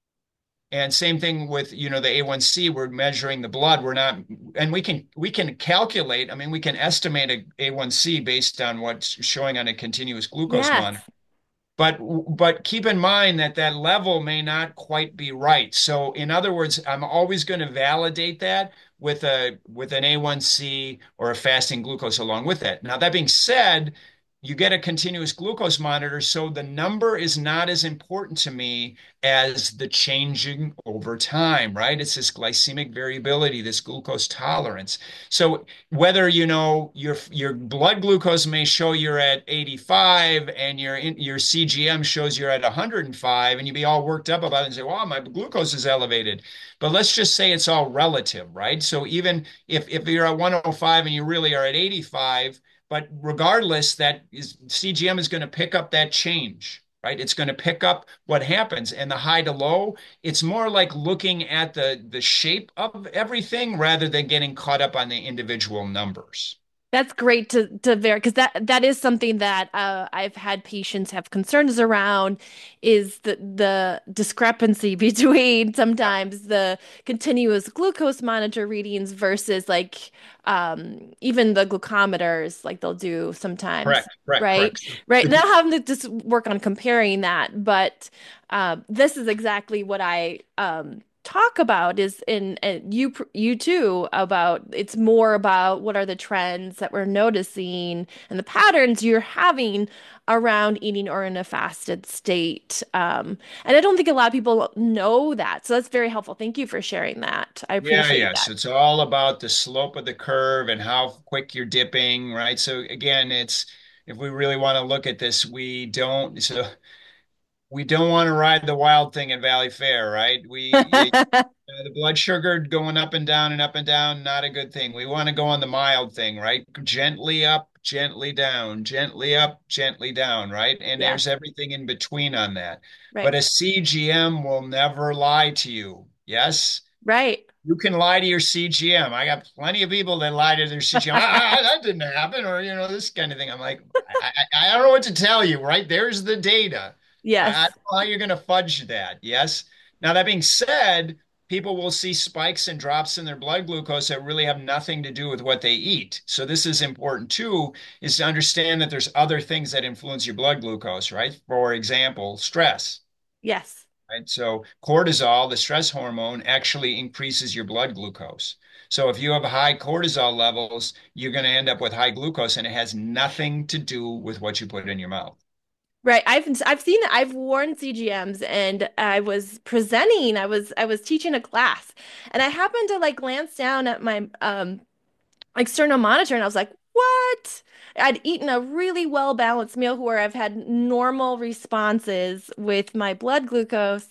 [SPEAKER 2] And same thing with, you know, the A one C, we're measuring the blood. We're not, and we can we can calculate, I mean, we can estimate a A one C based on what's showing on a continuous glucose
[SPEAKER 1] Yes.
[SPEAKER 2] monitor. But but keep in mind that that level may not quite be right. So in other words, I'm always going to validate that with a with an A one C or a fasting glucose along with it. Now that being said, you get a continuous glucose monitor, so the number is not as important to me as the changing over time, right? It's this glycemic variability, this glucose tolerance. So whether you know your your blood glucose may show you're at eighty-five and your your C G M shows you're at one hundred five, and you be all worked up about it and say, "Wow, my glucose is elevated." But let's just say it's all relative, right? So even if if you're at one oh five and you really are at eighty-five, but regardless, that is C G M is going to pick up that change, right? It's going to pick up what happens, and the high to low, it's more like looking at the the shape of everything rather than getting caught up on the individual numbers.
[SPEAKER 1] That's great to to ver because that that is something that uh, I've had patients have concerns around is the the discrepancy between sometimes the continuous glucose monitor readings versus like um, even the glucometers like they'll do sometimes,
[SPEAKER 2] Correct, correct,
[SPEAKER 1] right?
[SPEAKER 2] correct.
[SPEAKER 1] Right.
[SPEAKER 2] So
[SPEAKER 1] Now having to just work on comparing that, but uh, this is exactly what I um, talk about is in and you you too about it's more about what are the trends that we're noticing and the patterns you're having around eating or in a fasted state. Um, and I don't think a lot of people know that. So that's very helpful. Thank you for sharing that. I
[SPEAKER 2] Yeah,
[SPEAKER 1] appreciate
[SPEAKER 2] yes.
[SPEAKER 1] that.
[SPEAKER 2] It's all about the slope of the curve and how quick you're dipping, right? So again, it's if we really want to look at this, we don't so we don't want to ride the wild thing at Valley Fair, right? We uh, the blood sugar going up and down and up and down, not a good thing. We want to go on the mild thing, right? Gently up, gently down, gently up, gently down, right? And
[SPEAKER 1] Yes.
[SPEAKER 2] there's everything in between on that. But
[SPEAKER 1] Right.
[SPEAKER 2] a C G M will never lie to you. Yes?
[SPEAKER 1] Right.
[SPEAKER 2] You can lie to your C G M. I got plenty of people that lie to their C G M. I, I, that didn't happen, or you know, this kind of thing. I'm like, I, I, I don't know what to tell you, right? There's the data. I, I don't
[SPEAKER 1] Yes.
[SPEAKER 2] know how you're going to fudge that. Yes. Now, that being said, people will see spikes and drops in their blood glucose that really have nothing to do with what they eat. So this is important too, is to understand that there's other things that influence your blood glucose, right? For example, stress.
[SPEAKER 1] Yes.
[SPEAKER 2] Right? So cortisol, the stress hormone, actually increases your blood glucose. So if you have high cortisol levels, you're going to end up with high glucose, and it has nothing to do with what you put in your mouth.
[SPEAKER 1] Right. I've I've seen it. I've worn C G Ms and I was presenting. I was I was teaching a class and I happened to like glance down at my um external monitor and I was like, "What?" I'd eaten a really well balanced meal where I've had normal responses with my blood glucose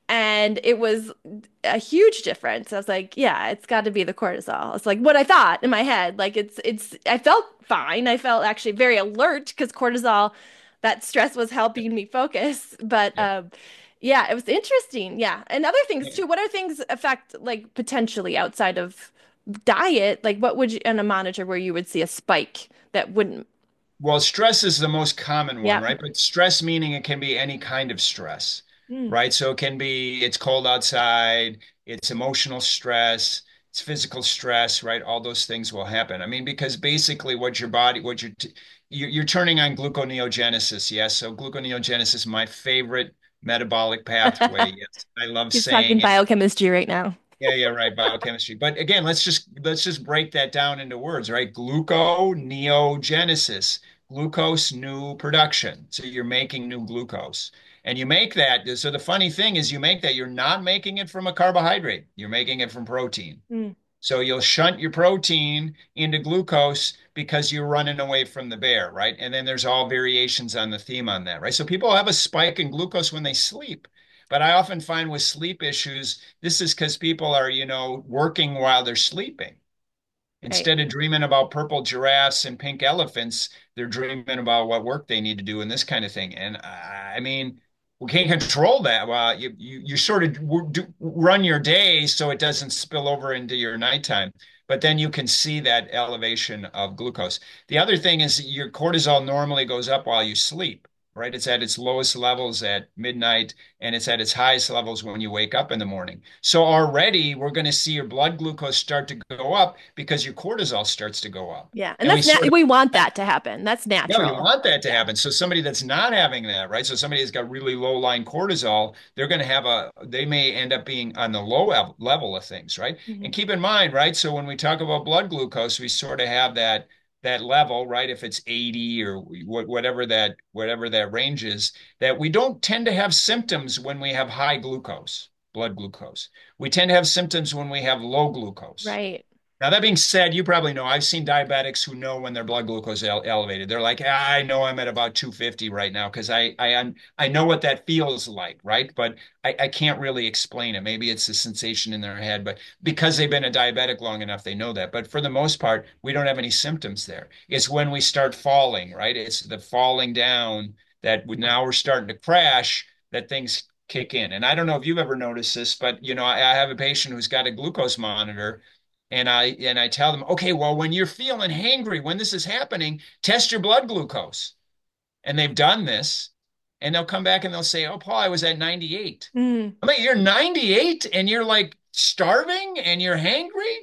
[SPEAKER 1] and it was a huge difference. I was like, "Yeah, it's got to be the cortisol." It's like what I thought in my head. Like it's it's I felt fine. I felt actually very alert because cortisol that stress was helping me focus. But
[SPEAKER 2] Yep.
[SPEAKER 1] um, yeah, it was interesting. Yeah. And other things
[SPEAKER 2] Yep.
[SPEAKER 1] too. What are things affect like potentially outside of diet? Like what would you on a monitor where you would see a spike that wouldn't?
[SPEAKER 2] Well, stress is the most common one,
[SPEAKER 1] Yeah.
[SPEAKER 2] right? But stress meaning it can be any kind of stress,
[SPEAKER 1] Mm,
[SPEAKER 2] right? So it can be it's cold outside, it's emotional stress, it's physical stress, right? All those things will happen. I mean, because basically what your body, what you're t you're, you're turning on gluconeogenesis, yes? So gluconeogenesis, my favorite metabolic pathway. Yes, I love
[SPEAKER 1] He's talking
[SPEAKER 2] saying it.
[SPEAKER 1] biochemistry right now.
[SPEAKER 2] Yeah, yeah, right. Biochemistry. But again, let's just let's just break that down into words, right? Gluconeogenesis, glucose new production. So you're making new glucose. And you make that. So the funny thing is you make that, you're not making it from a carbohydrate. You're making it from protein.
[SPEAKER 1] Mm,
[SPEAKER 2] So you'll shunt your protein into glucose because you're running away from the bear, right? And then there's all variations on the theme on that, right? So people have a spike in glucose when they sleep. But I often find with sleep issues, this is because people are, you know, working while they're sleeping.
[SPEAKER 1] right.
[SPEAKER 2] Instead of dreaming about purple giraffes and pink elephants, they're dreaming about what work they need to do and this kind of thing. And I I mean, we can't control that. Well, you you, you sort of w- do, run your day so it doesn't spill over into your nighttime, but then you can see that elevation of glucose. The other thing is your cortisol normally goes up while you sleep, right? It's at its lowest levels at midnight and it's at its highest levels when you wake up in the morning. So already we're going to see your blood glucose start to go up because your cortisol starts to go up.
[SPEAKER 1] Yeah. And
[SPEAKER 2] And we
[SPEAKER 1] that's nat
[SPEAKER 2] sort of
[SPEAKER 1] we want that to happen. That's
[SPEAKER 2] yeah, you
[SPEAKER 1] natural.
[SPEAKER 2] want that to
[SPEAKER 1] Yeah.
[SPEAKER 2] happen. So somebody that's not having that, right? So somebody that's got really low line cortisol, they're going to have a, they may end up being on the low level of things, right?
[SPEAKER 1] Mhm.
[SPEAKER 2] And keep in mind, right? So when we talk about blood glucose, we sort of have that that level, right? If it's eighty or whatever that whatever that range is, that we don't tend to have symptoms when we have high glucose, blood glucose. We tend to have symptoms when we have low glucose.
[SPEAKER 1] Right.
[SPEAKER 2] Now, that being said, you probably know I've seen diabetics who know when their blood glucose is ele- elevated. They're like, "Ah, I know I'm at about two fifty right now because I I I know what that feels like, right? But I, I can't really explain it. Maybe it's a sensation in their head, but because they've been a diabetic long enough, they know that. But for the most part, we don't have any symptoms there. It's when we start falling, right? It's the falling down that we, now we're starting to crash that things kick in. And I don't know if you've ever noticed this, but you know, I, I have a patient who's got a glucose monitor And I and I tell them, okay, well, when you're feeling hangry, when this is happening, test your blood glucose. And they've done this, and they'll come back and they'll say, "Oh, Paul, I was at ninety-eight."
[SPEAKER 1] Mm.
[SPEAKER 2] I'm like, "You're ninety-eight and you're like starving and you're hangry?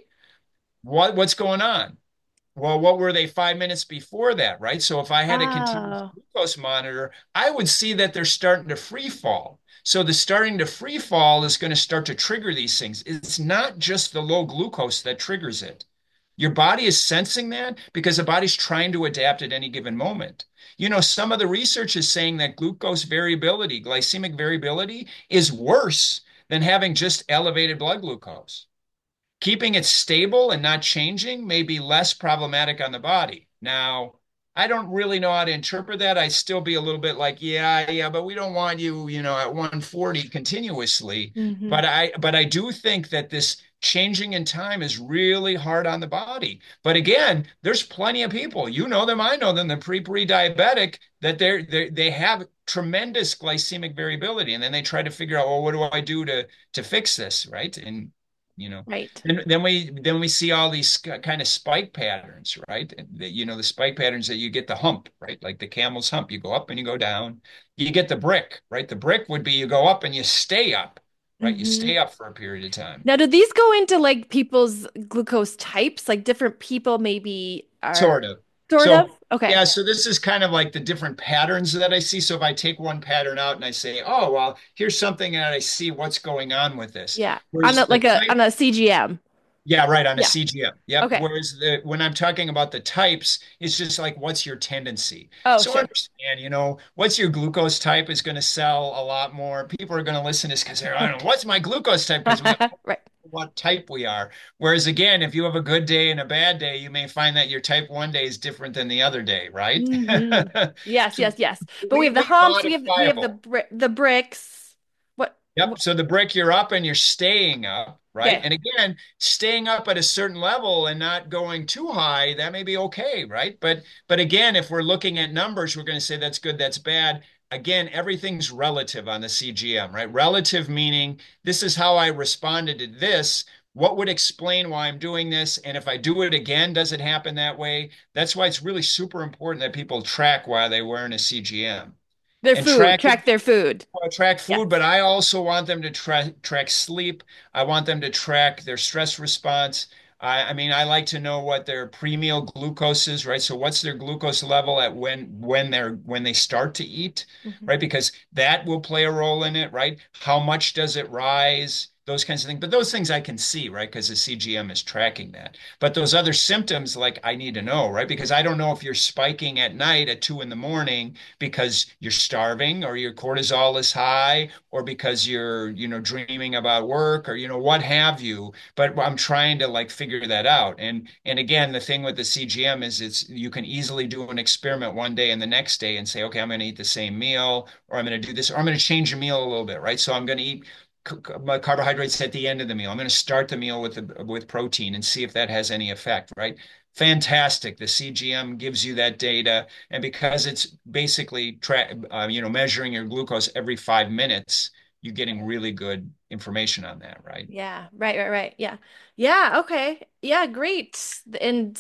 [SPEAKER 2] What what's going on?" Well, what were they five minutes before that, right? So if I had a continuous
[SPEAKER 1] Oh.
[SPEAKER 2] glucose monitor, I would see that they're starting to free fall. So the starting to free fall is going to start to trigger these things. It's not just the low glucose that triggers it. Your body is sensing that because the body's trying to adapt at any given moment. You know, some of the research is saying that glucose variability, glycemic variability, is worse than having just elevated blood glucose. Keeping it stable and not changing may be less problematic on the body. Now, I don't really know how to interpret that. I'd still be a little bit like, yeah, yeah, but we don't want you, you know, at one forty continuously.
[SPEAKER 1] Hmm.
[SPEAKER 2] But I but I do think that this changing in time is really hard on the body. But again, there's plenty of people, you know them, I know them, the pre-pre-diabetic, that they're, they they have tremendous glycemic variability. And then they try to figure out, well, what do I do to to fix this, right? And you know,
[SPEAKER 1] Right.
[SPEAKER 2] and then we then we see all these kind of spike patterns, right? The, you know, the spike patterns that you get the hump, right? Like the camel's hump. You go up and you go down. You get the brick, right? The brick would be you go up and you stay up, right? You
[SPEAKER 1] Hmm.
[SPEAKER 2] stay up for a period of time.
[SPEAKER 1] Now, do these go into like people's glucose types? Like different people maybe are
[SPEAKER 2] Sort of.
[SPEAKER 1] sort of?
[SPEAKER 2] So,
[SPEAKER 1] Okay.
[SPEAKER 2] yeah, so this is kind of like the different patterns that I see. So if I take one pattern out and I say, oh, well, here's something that I see what's going on with this.
[SPEAKER 1] Yeah. On a
[SPEAKER 2] Whereas the
[SPEAKER 1] like a
[SPEAKER 2] type
[SPEAKER 1] on a C G M.
[SPEAKER 2] Yeah, right, on a
[SPEAKER 1] Yeah.
[SPEAKER 2] C G M. Yep.
[SPEAKER 1] Okay.
[SPEAKER 2] Whereas the when I'm talking about the types, it's just like what's your tendency?
[SPEAKER 1] Oh,
[SPEAKER 2] So
[SPEAKER 1] sure.
[SPEAKER 2] understand, you know, what's your glucose type is going to sell a lot more. People are going to listen to this because they're, I don't know, what's my glucose type? Because we all
[SPEAKER 1] Right.
[SPEAKER 2] know what type we are. Whereas again, if you have a good day and a bad day, you may find that your type one day is different than the other day, right?
[SPEAKER 1] Hmm. Yes,
[SPEAKER 2] So
[SPEAKER 1] yes, yes. But we have the
[SPEAKER 2] completely
[SPEAKER 1] humps, we have we have the
[SPEAKER 2] modifiable.
[SPEAKER 1] bri the bricks. What,
[SPEAKER 2] Yep.
[SPEAKER 1] what?
[SPEAKER 2] So the brick, you're up and you're staying up, right?
[SPEAKER 1] Okay.
[SPEAKER 2] And again, staying up at a certain level and not going too high, that may be okay, right? But but again, if we're looking at numbers, we're going to say that's good, that's bad. Again, everything's relative on the C G M, right? Relative meaning this is how I responded to this. What would explain why I'm doing this? And if I do it again, does it happen that way? That's why it's really super important that people track while they're wearing a C G M.
[SPEAKER 1] Their
[SPEAKER 2] And
[SPEAKER 1] food,
[SPEAKER 2] tracking
[SPEAKER 1] track their food.
[SPEAKER 2] want to track
[SPEAKER 1] Yes.
[SPEAKER 2] food, but I also want them to tra track sleep. I want them to track their stress response. I, I mean, I like to know what their pre-meal glucose is, right? So what's their glucose level at when when they're when they start to eat,
[SPEAKER 1] Hmm.
[SPEAKER 2] right? Because that will play a role in it, right? How much does it rise? Those kinds of things. But those things I can see, right? Because the C G M is tracking that. But those other symptoms, like I need to know, right? Because I don't know if you're spiking at night at two in the morning because you're starving or your cortisol is high or because you're, you know, dreaming about work or, you know, what have you. But I'm trying to like figure that out. And and again, the thing with the C G M is it's you can easily do an experiment one day and the next day and say, okay, I'm going to eat the same meal or I'm going to do this or I'm going to change the meal a little bit, right? So I'm going to eat my carbohydrates at the end of the meal. I'm going to start the meal with the, with protein and see if that has any effect, right? Fantastic. The C G M gives you that data, and because it's basically tra uh, you know measuring your glucose every five minutes, you're getting really good information on that, right?
[SPEAKER 1] Yeah, right, right, right. Yeah. Yeah, okay. Yeah, great. And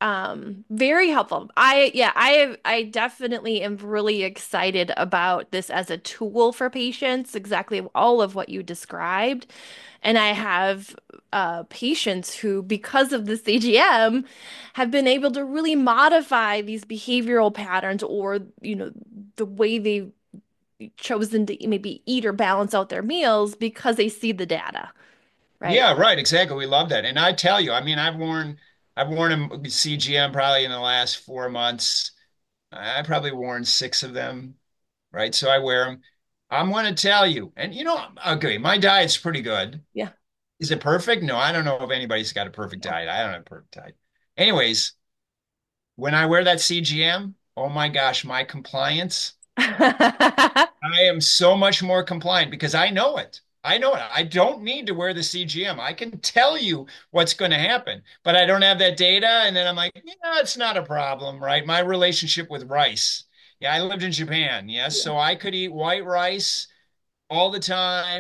[SPEAKER 1] um very helpful. I yeah, I I definitely am really excited about this as a tool for patients, exactly all of what you described. And I have uh patients who, because of the C G M, have been able to really modify these behavioral patterns or, you know, the way they've chosen to maybe eat or balance out their meals because they see the data. Right.
[SPEAKER 2] Yeah, right, exactly. We love that. And I tell you, I mean, I've worn I've worn a C G M probably in the last four months. I probably worn six of them, right? So I wear them. I'm going to tell you, and you know, okay, my diet's pretty good.
[SPEAKER 1] Yeah.
[SPEAKER 2] Is it perfect? No, I don't know if anybody's got a perfect
[SPEAKER 1] No.
[SPEAKER 2] diet. I don't have a perfect diet. Anyways, when I wear that C G M, oh my gosh, my compliance, I am so much more compliant because I know it. I know it. I don't need to wear the C G M. I can tell you what's going to happen, but I don't have that data. And then I'm like, yeah, it's not a problem, right? My relationship with rice. Yeah, I lived in Japan. Yes.
[SPEAKER 1] Yeah.
[SPEAKER 2] So I could eat white rice all the time.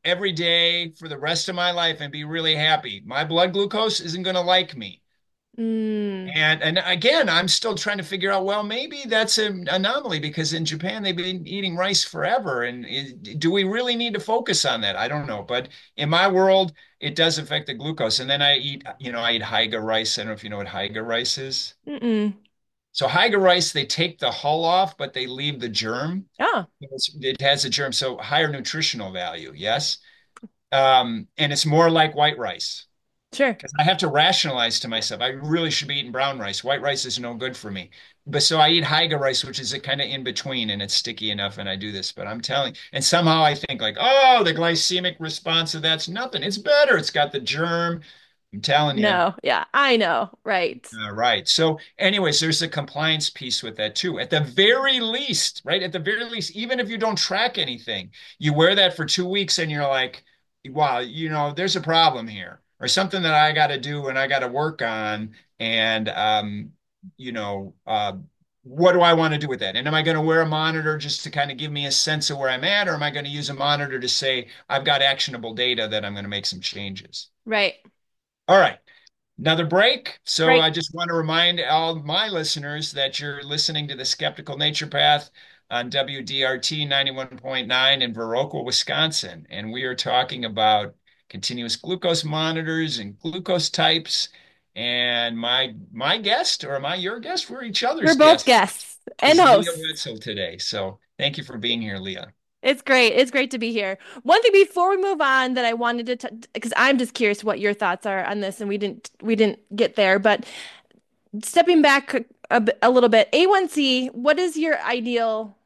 [SPEAKER 2] every day for the rest of my life and be really happy. My blood glucose isn't going to like me.
[SPEAKER 1] Mm,
[SPEAKER 2] And and again, I'm still trying to figure out, well, maybe that's an anomaly because in Japan they've been eating rice forever. And it, do we really need to focus on that? I don't know. But in my world, it does affect the glucose. And then I eat, you know, I eat Haiga rice. I don't know if you know what Haiga rice is.
[SPEAKER 1] mm-mm.
[SPEAKER 2] So Haiga rice, they take the hull off, but they leave the germ.
[SPEAKER 1] Oh,
[SPEAKER 2] It's- It has a germ, so higher nutritional value, yes. Um, and it's more like white rice.
[SPEAKER 1] sure.
[SPEAKER 2] Because I have to rationalize to myself, I really should be eating brown rice. White rice is no good for me. But so I eat Haiga rice, which is a kind of in between, and it's sticky enough, and I do this. But I'm telling, and somehow I think like, oh, the glycemic response of that's nothing. It's better. It's got the germ. I'm telling you.
[SPEAKER 1] No, yeah, I know. Right.
[SPEAKER 2] All right. So, anyways, there's a compliance piece with that too. At the very least, right? At the very least, even if you don't track anything, you wear that for two weeks and you're like, wow, you know, there's a problem here or something that I got to do and I got to work on. And, um, you know, uh, what do I want to do with that? And am I going to wear a monitor just to kind of give me a sense of where I'm at? Or am I going to use a monitor to say, I've got actionable data that I'm going to make some changes?
[SPEAKER 1] Right.
[SPEAKER 2] All right. Another break. So
[SPEAKER 1] Right.
[SPEAKER 2] I just want to remind all my listeners that you're listening to the Skeptical Nature Path on W D R T ninety-one point nine in Viroqua, Wisconsin. And we are talking about continuous glucose monitors and glucose types. And my my guest, or am I your guest? We're each
[SPEAKER 1] We're
[SPEAKER 2] other's
[SPEAKER 1] both
[SPEAKER 2] guests,
[SPEAKER 1] guests and
[SPEAKER 2] is Leah
[SPEAKER 1] hosts.
[SPEAKER 2] Wetzel today. So thank you for being here, Leah.
[SPEAKER 1] It's great. It's great to be here. One thing before we move on that I wanted to, t because I'm just curious what your thoughts are on this, and we didn't we didn't get there, but stepping back a, b- a little bit, A one C, what is your ideal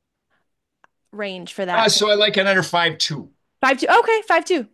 [SPEAKER 1] range for
[SPEAKER 2] Uh,
[SPEAKER 1] that?
[SPEAKER 2] so I like it under five two.
[SPEAKER 1] Five two. Okay, five two.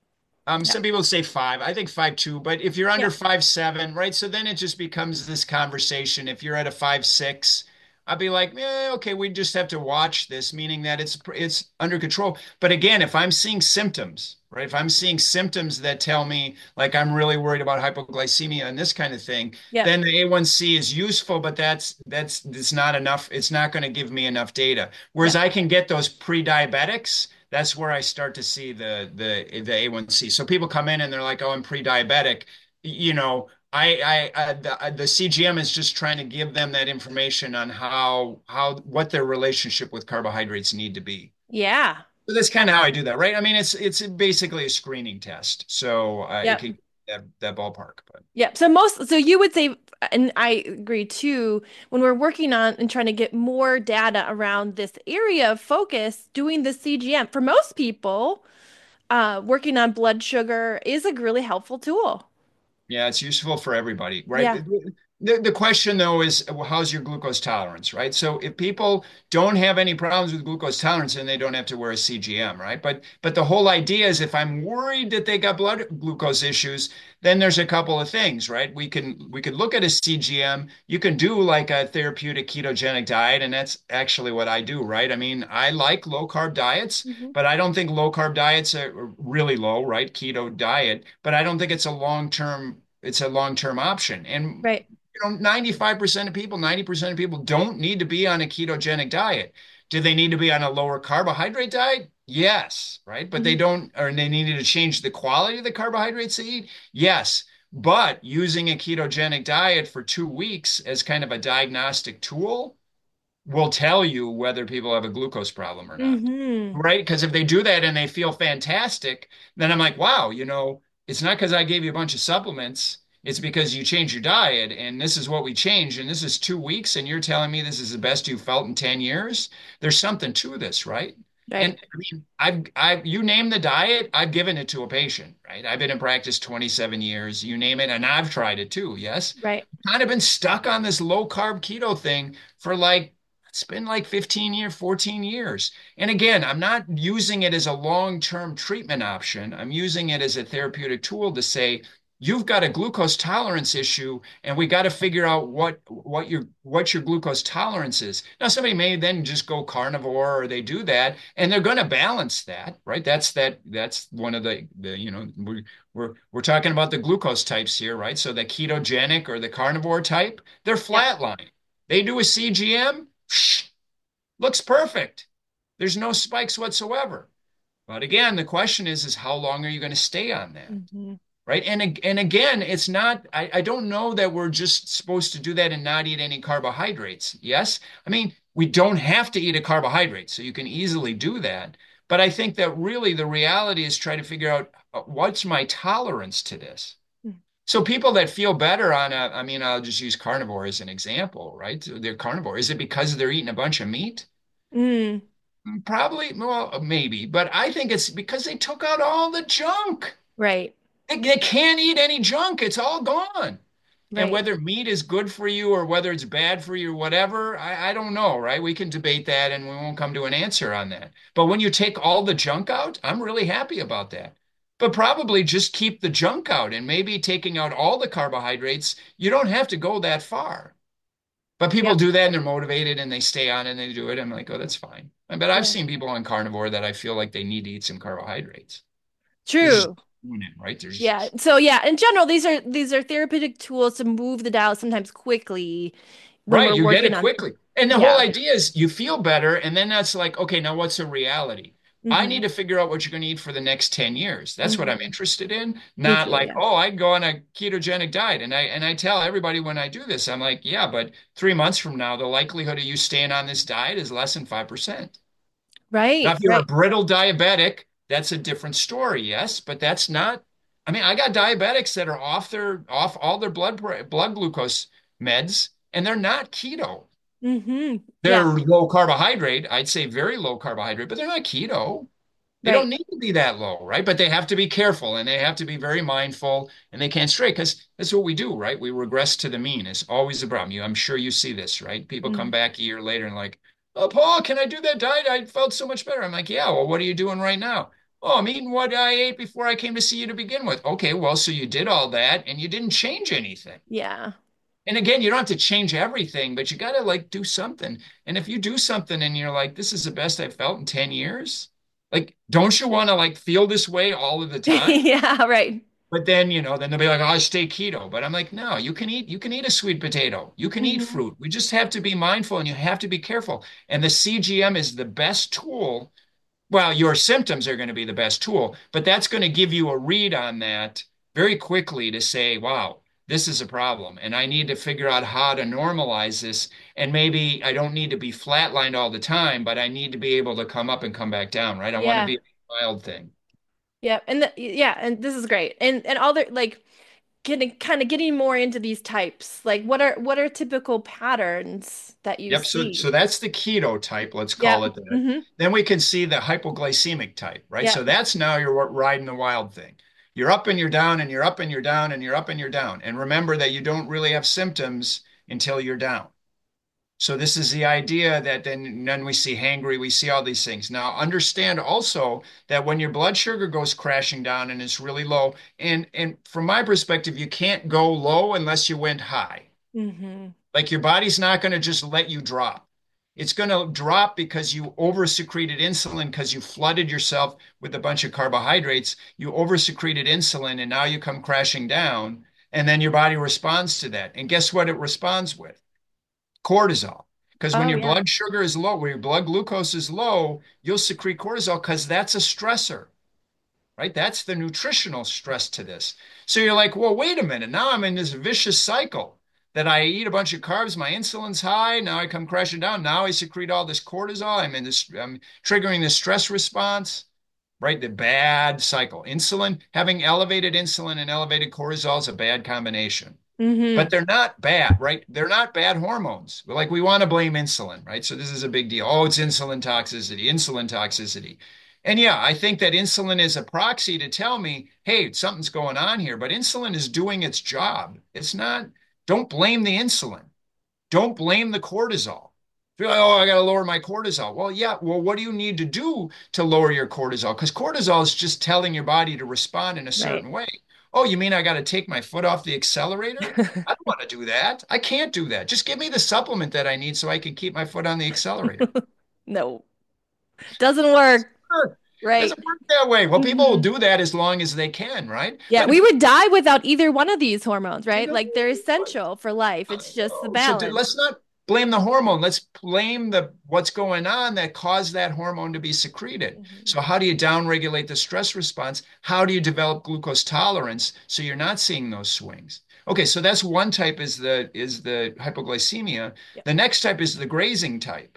[SPEAKER 2] Um,
[SPEAKER 1] Yeah.
[SPEAKER 2] some people say five. I think five two, but if you're
[SPEAKER 1] Yeah.
[SPEAKER 2] under five seven, right? So then it just becomes this conversation. If you're at a five six, I'd be like, eh, okay, we just have to watch this, meaning that it's it's under control. But again, if I'm seeing symptoms, right? If I'm seeing symptoms that tell me like I'm really worried about hypoglycemia and this kind of thing,
[SPEAKER 1] Yeah.
[SPEAKER 2] then the A one C is useful, but that's that's it's not enough. It's not going to give me enough data.
[SPEAKER 1] Yeah.
[SPEAKER 2] Whereas I can get those pre-diabetics, that's where I start to see the the the A one C. So people come in and they're like, "Oh, I'm pre-diabetic." You know, I I, I the, the C G M is just trying to give them that information on how how what their relationship with carbohydrates need to be.
[SPEAKER 1] Yeah.
[SPEAKER 2] So that's kind of how I do that, right? I mean, it's it's basically a screening test, so uh, it
[SPEAKER 1] Yeah.
[SPEAKER 2] could that that ballpark. But
[SPEAKER 1] Yeah. So most, so you would say, and I agree too, when we're working on and trying to get more data around this area of focus, doing the C G M for most people, uh, working on blood sugar is a really helpful tool.
[SPEAKER 2] yeah, it's useful for everybody, right?
[SPEAKER 1] Yeah.
[SPEAKER 2] The, the, the question though is, well, how's your glucose tolerance, right? So if people don't have any problems with glucose tolerance, then they don't have to wear a C G M, right? But but the whole idea is if I'm worried that they got blood glucose issues, then there's a couple of things, right? We can we could look at a C G M. You can do like a therapeutic ketogenic diet, and that's actually what I do, right? I mean, I like low carb diets,
[SPEAKER 1] Hmm.
[SPEAKER 2] but I don't think low carb diets are really low, right? Keto diet, but I don't think it's a long term it's a long term option. And
[SPEAKER 1] Right.
[SPEAKER 2] you know, ninety-five percent of people, ninety percent of people don't need to be on a ketogenic diet. Do they need to be on a lower carbohydrate diet? Yes, right? But they
[SPEAKER 1] Hmm.
[SPEAKER 2] don't, or they needed to change the quality of the carbohydrates they eat? Yes. But using a ketogenic diet for two weeks as kind of a diagnostic tool will tell you whether people have a glucose problem or not.
[SPEAKER 1] Hmm.
[SPEAKER 2] Right? Because if they do that and they feel fantastic, then I'm like, wow, you know, it's not because I gave you a bunch of supplements. It's because you changed your diet and this is what we changed. And this is two weeks and you're telling me this is the best you felt in ten years. There's something to this, right? And
[SPEAKER 1] Right.
[SPEAKER 2] I mean, I've, I've, you name the diet, I've given it to a patient, right? I've been in practice twenty-seven years, you name it, and I've tried it too. Yes.
[SPEAKER 1] Right.
[SPEAKER 2] Kind of been stuck on this low carb keto thing for like, it's been like fifteen years, fourteen years. And again, I'm not using it as a long-term treatment option. I'm using it as a therapeutic tool to say, you've got a glucose tolerance issue, and we got to figure out what what your what your glucose tolerance is. Now, somebody may then just go carnivore, or they do that, and they're going to balance that, right? That's that that's one of the the you know we we're we're talking about the glucose types here, right? So the ketogenic or the carnivore type, they're
[SPEAKER 1] Yeah.
[SPEAKER 2] flatline. They do a C G M, looks perfect. There's no spikes whatsoever. But again, the question is, is how long are you going to stay on that?
[SPEAKER 1] Hmm.
[SPEAKER 2] Right. And, and again, it's not, I, I don't know that we're just supposed to do that and not eat any carbohydrates. Yes. I mean, we don't have to eat a carbohydrate, so you can easily do that. But I think that really the reality is try to figure out uh, what's my tolerance to this. So people that feel better on a, I mean, I'll just use carnivore as an example, right? They're carnivore. Is it because they're eating a bunch of meat?
[SPEAKER 1] Mm,
[SPEAKER 2] Probably, well, maybe, but I think it's because they took out all the junk.
[SPEAKER 1] right,
[SPEAKER 2] They, they can't eat any junk. It's all gone. And
[SPEAKER 1] right.
[SPEAKER 2] whether meat is good for you or whether it's bad for you or whatever, I, I don't know, right? We can debate that and we won't come to an answer on that. But when you take all the junk out, I'm really happy about that. But probably just keep the junk out and maybe taking out all the carbohydrates. You don't have to go that far. But people
[SPEAKER 1] Yep.
[SPEAKER 2] do that and they're motivated and they stay on and they do it. I'm like, oh, that's fine. But I've
[SPEAKER 1] Yeah.
[SPEAKER 2] seen people on carnivore that I feel like they need to eat some carbohydrates. They're just
[SPEAKER 1] True.
[SPEAKER 2] doing it, right? They're
[SPEAKER 1] Yeah.
[SPEAKER 2] just
[SPEAKER 1] So yeah, in general, these are these are therapeutic tools to move the dial sometimes quickly when
[SPEAKER 2] right.
[SPEAKER 1] we're
[SPEAKER 2] You get
[SPEAKER 1] working
[SPEAKER 2] it
[SPEAKER 1] on.
[SPEAKER 2] quickly. And the whole
[SPEAKER 1] Yeah.
[SPEAKER 2] idea is you feel better. And then that's like, okay, now what's a reality? I
[SPEAKER 1] Hmm.
[SPEAKER 2] need to figure out what you're going to eat for the next ten years. That's what I'm
[SPEAKER 1] Hmm.
[SPEAKER 2] interested in.
[SPEAKER 1] Me
[SPEAKER 2] Not
[SPEAKER 1] too.
[SPEAKER 2] like,
[SPEAKER 1] Yeah.
[SPEAKER 2] oh, I'd go on a ketogenic diet. And I and I tell everybody when I do this, I'm like, yeah, but three months from now, the likelihood of you staying on this diet is less than five percent. Now,
[SPEAKER 1] Right.
[SPEAKER 2] if you're a
[SPEAKER 1] Right.
[SPEAKER 2] brittle diabetic, that's a different story, yes, but that's not. I mean, I got diabetics that are off their off all their blood pre- blood glucose meds, and they're not keto.
[SPEAKER 1] Hmm.
[SPEAKER 2] They're
[SPEAKER 1] Yeah.
[SPEAKER 2] low carbohydrate. I'd say very low carbohydrate, but they're not keto. They don't
[SPEAKER 1] Right.
[SPEAKER 2] need to be that low, right? But they have to be careful and they have to be very mindful and they can't stray because that's what we do, right? We regress to the mean. It's always the problem. You, I'm sure you see this, right? People come
[SPEAKER 1] Hmm.
[SPEAKER 2] back a year later and like, oh, Paul, can I do that diet? I felt so much better. I'm like, yeah, well, what are you doing right now? Oh, I'm eating what I ate before I came to see you to begin with. Okay, well, so you did all that and you didn't change anything.
[SPEAKER 1] Yeah.
[SPEAKER 2] And again, you don't have to change everything, but you got to like do something. And if you do something and you're like, this is the best I've felt in ten years, like, don't you want to like feel this way all of the time?
[SPEAKER 1] Yeah. Right.
[SPEAKER 2] But then, you know, then they'll be like, oh, I stay keto. But I'm like, no, you can eat, you can eat a sweet potato. You can eat
[SPEAKER 1] Hmm.
[SPEAKER 2] fruit. We just have to be mindful and you have to be careful. And the C G M is the best tool. Well, your symptoms are going to be the best tool, but that's going to give you a read on that very quickly to say, wow, this is a problem. And I need to figure out how to normalize this. And maybe I don't need to be flatlined all the time, but I need to be able to come up and come back down, right? I want to
[SPEAKER 1] Yeah.
[SPEAKER 2] be a mild thing.
[SPEAKER 1] Yeah. And the, yeah, and this is great. And and all the like getting kind of getting more into these types. Like what are what are typical patterns that you
[SPEAKER 2] Yep. So,
[SPEAKER 1] see?
[SPEAKER 2] so that's the keto type, let's call
[SPEAKER 1] Yep.
[SPEAKER 2] it that.
[SPEAKER 1] Hmm.
[SPEAKER 2] Then we can see the hypoglycemic type, right? So
[SPEAKER 1] Yep.
[SPEAKER 2] that's now you're riding the wild thing. You're up and you're down and you're up and you're down and you're up and you're down. And remember that you don't really have symptoms until you're down. So this is the idea that then, then we see hangry, we see all these things. Now understand also that when your blood sugar goes crashing down and it's really low, and and from my perspective, you can't go low unless you went high.
[SPEAKER 1] Hmm.
[SPEAKER 2] Like your body's not going to just let you drop. It's going to drop because you oversecreted insulin because you flooded yourself with a bunch of carbohydrates. You oversecreted insulin and now you come crashing down. And then your body responds to that. And guess what it responds with? Cortisol. Because when
[SPEAKER 1] Oh
[SPEAKER 2] your
[SPEAKER 1] yeah.
[SPEAKER 2] blood sugar is low, when your blood glucose is low, you'll secrete cortisol because that's a stressor, right? That's the nutritional stress to this. So you're like, well, wait a minute. Now I'm in this vicious cycle that I eat a bunch of carbs, my insulin's high, now I come crashing down. Now I secrete all this cortisol. I'm in this, I'm triggering this stress response, right? The bad cycle. Insulin, having elevated insulin and elevated cortisol is a bad combination.
[SPEAKER 1] Hmm.
[SPEAKER 2] But they're not bad, right? They're not bad hormones. Like we want to blame insulin, right? So this is a big deal. Oh, it's insulin toxicity, insulin toxicity. And yeah, I think that insulin is a proxy to tell me, hey, something's going on here, but insulin is doing its job. It's not, don't blame the insulin. Don't blame the cortisol. Feel like, oh, I got to lower my cortisol. Well, yeah. Well, what do you need to do to lower your cortisol? Because cortisol is just telling your body to respond in a
[SPEAKER 1] Right.
[SPEAKER 2] certain way. Oh, you mean I got to take my foot off the accelerator? I don't want to do that. I can't do that. Just give me the supplement that I need so I can keep my foot on the accelerator.
[SPEAKER 1] No, doesn't work.
[SPEAKER 2] Sure. It
[SPEAKER 1] Right.
[SPEAKER 2] doesn't work that way. Well, people will
[SPEAKER 1] Hmm.
[SPEAKER 2] do that as long as they can, right?
[SPEAKER 1] Yeah,
[SPEAKER 2] But
[SPEAKER 1] we would die without either one of these hormones, right?
[SPEAKER 2] no,
[SPEAKER 1] Like they're essential for life. It's just the
[SPEAKER 2] so
[SPEAKER 1] balance.
[SPEAKER 2] let's not blame the hormone. Let's blame the what's going on that caused that hormone to be secreted.
[SPEAKER 1] Mhm.
[SPEAKER 2] So how do you downregulate the stress response? How do you develop glucose tolerance so you're not seeing those swings? Okay, so that's one type is the is the hypoglycemia.
[SPEAKER 1] Yep.
[SPEAKER 2] The next type is the grazing type.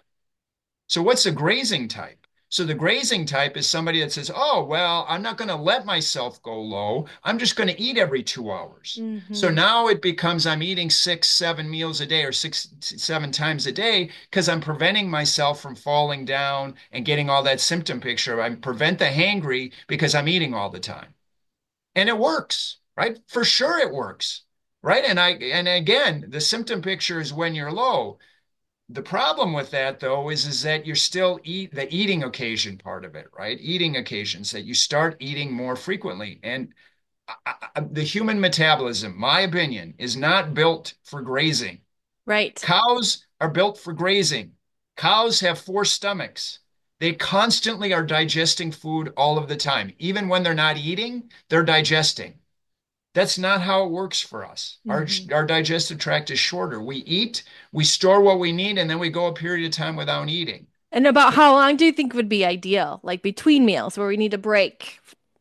[SPEAKER 2] So what's a grazing type? So the grazing type is somebody that says, "Oh, well, I'm not going to let myself go low. I'm just going to eat every two hours." So
[SPEAKER 1] Hmm.
[SPEAKER 2] now it becomes I'm eating six, seven meals a day or six, seven times a day because I'm preventing myself from falling down and getting all that symptom picture. I prevent the hangry because I'm eating all the time. And it works, right? For sure it works, right? And I and again, the symptom picture is when you're low. The problem with that, though, is is that you're still eat the eating occasion part of it, right? Eating occasions that you start eating more frequently. And I, I, the human metabolism, my opinion, is not built for grazing.
[SPEAKER 1] Right.
[SPEAKER 2] Cows are built for grazing. Cows have four stomachs. They constantly are digesting food all of the time. Even when they're not eating, they're digesting. That's not how it works for us. Our,
[SPEAKER 1] Hmm.
[SPEAKER 2] our digestive tract is shorter. We eat, we store what we need, and then we go a period of time without eating.
[SPEAKER 1] And about how long do you think would be ideal? Like between meals where we need a break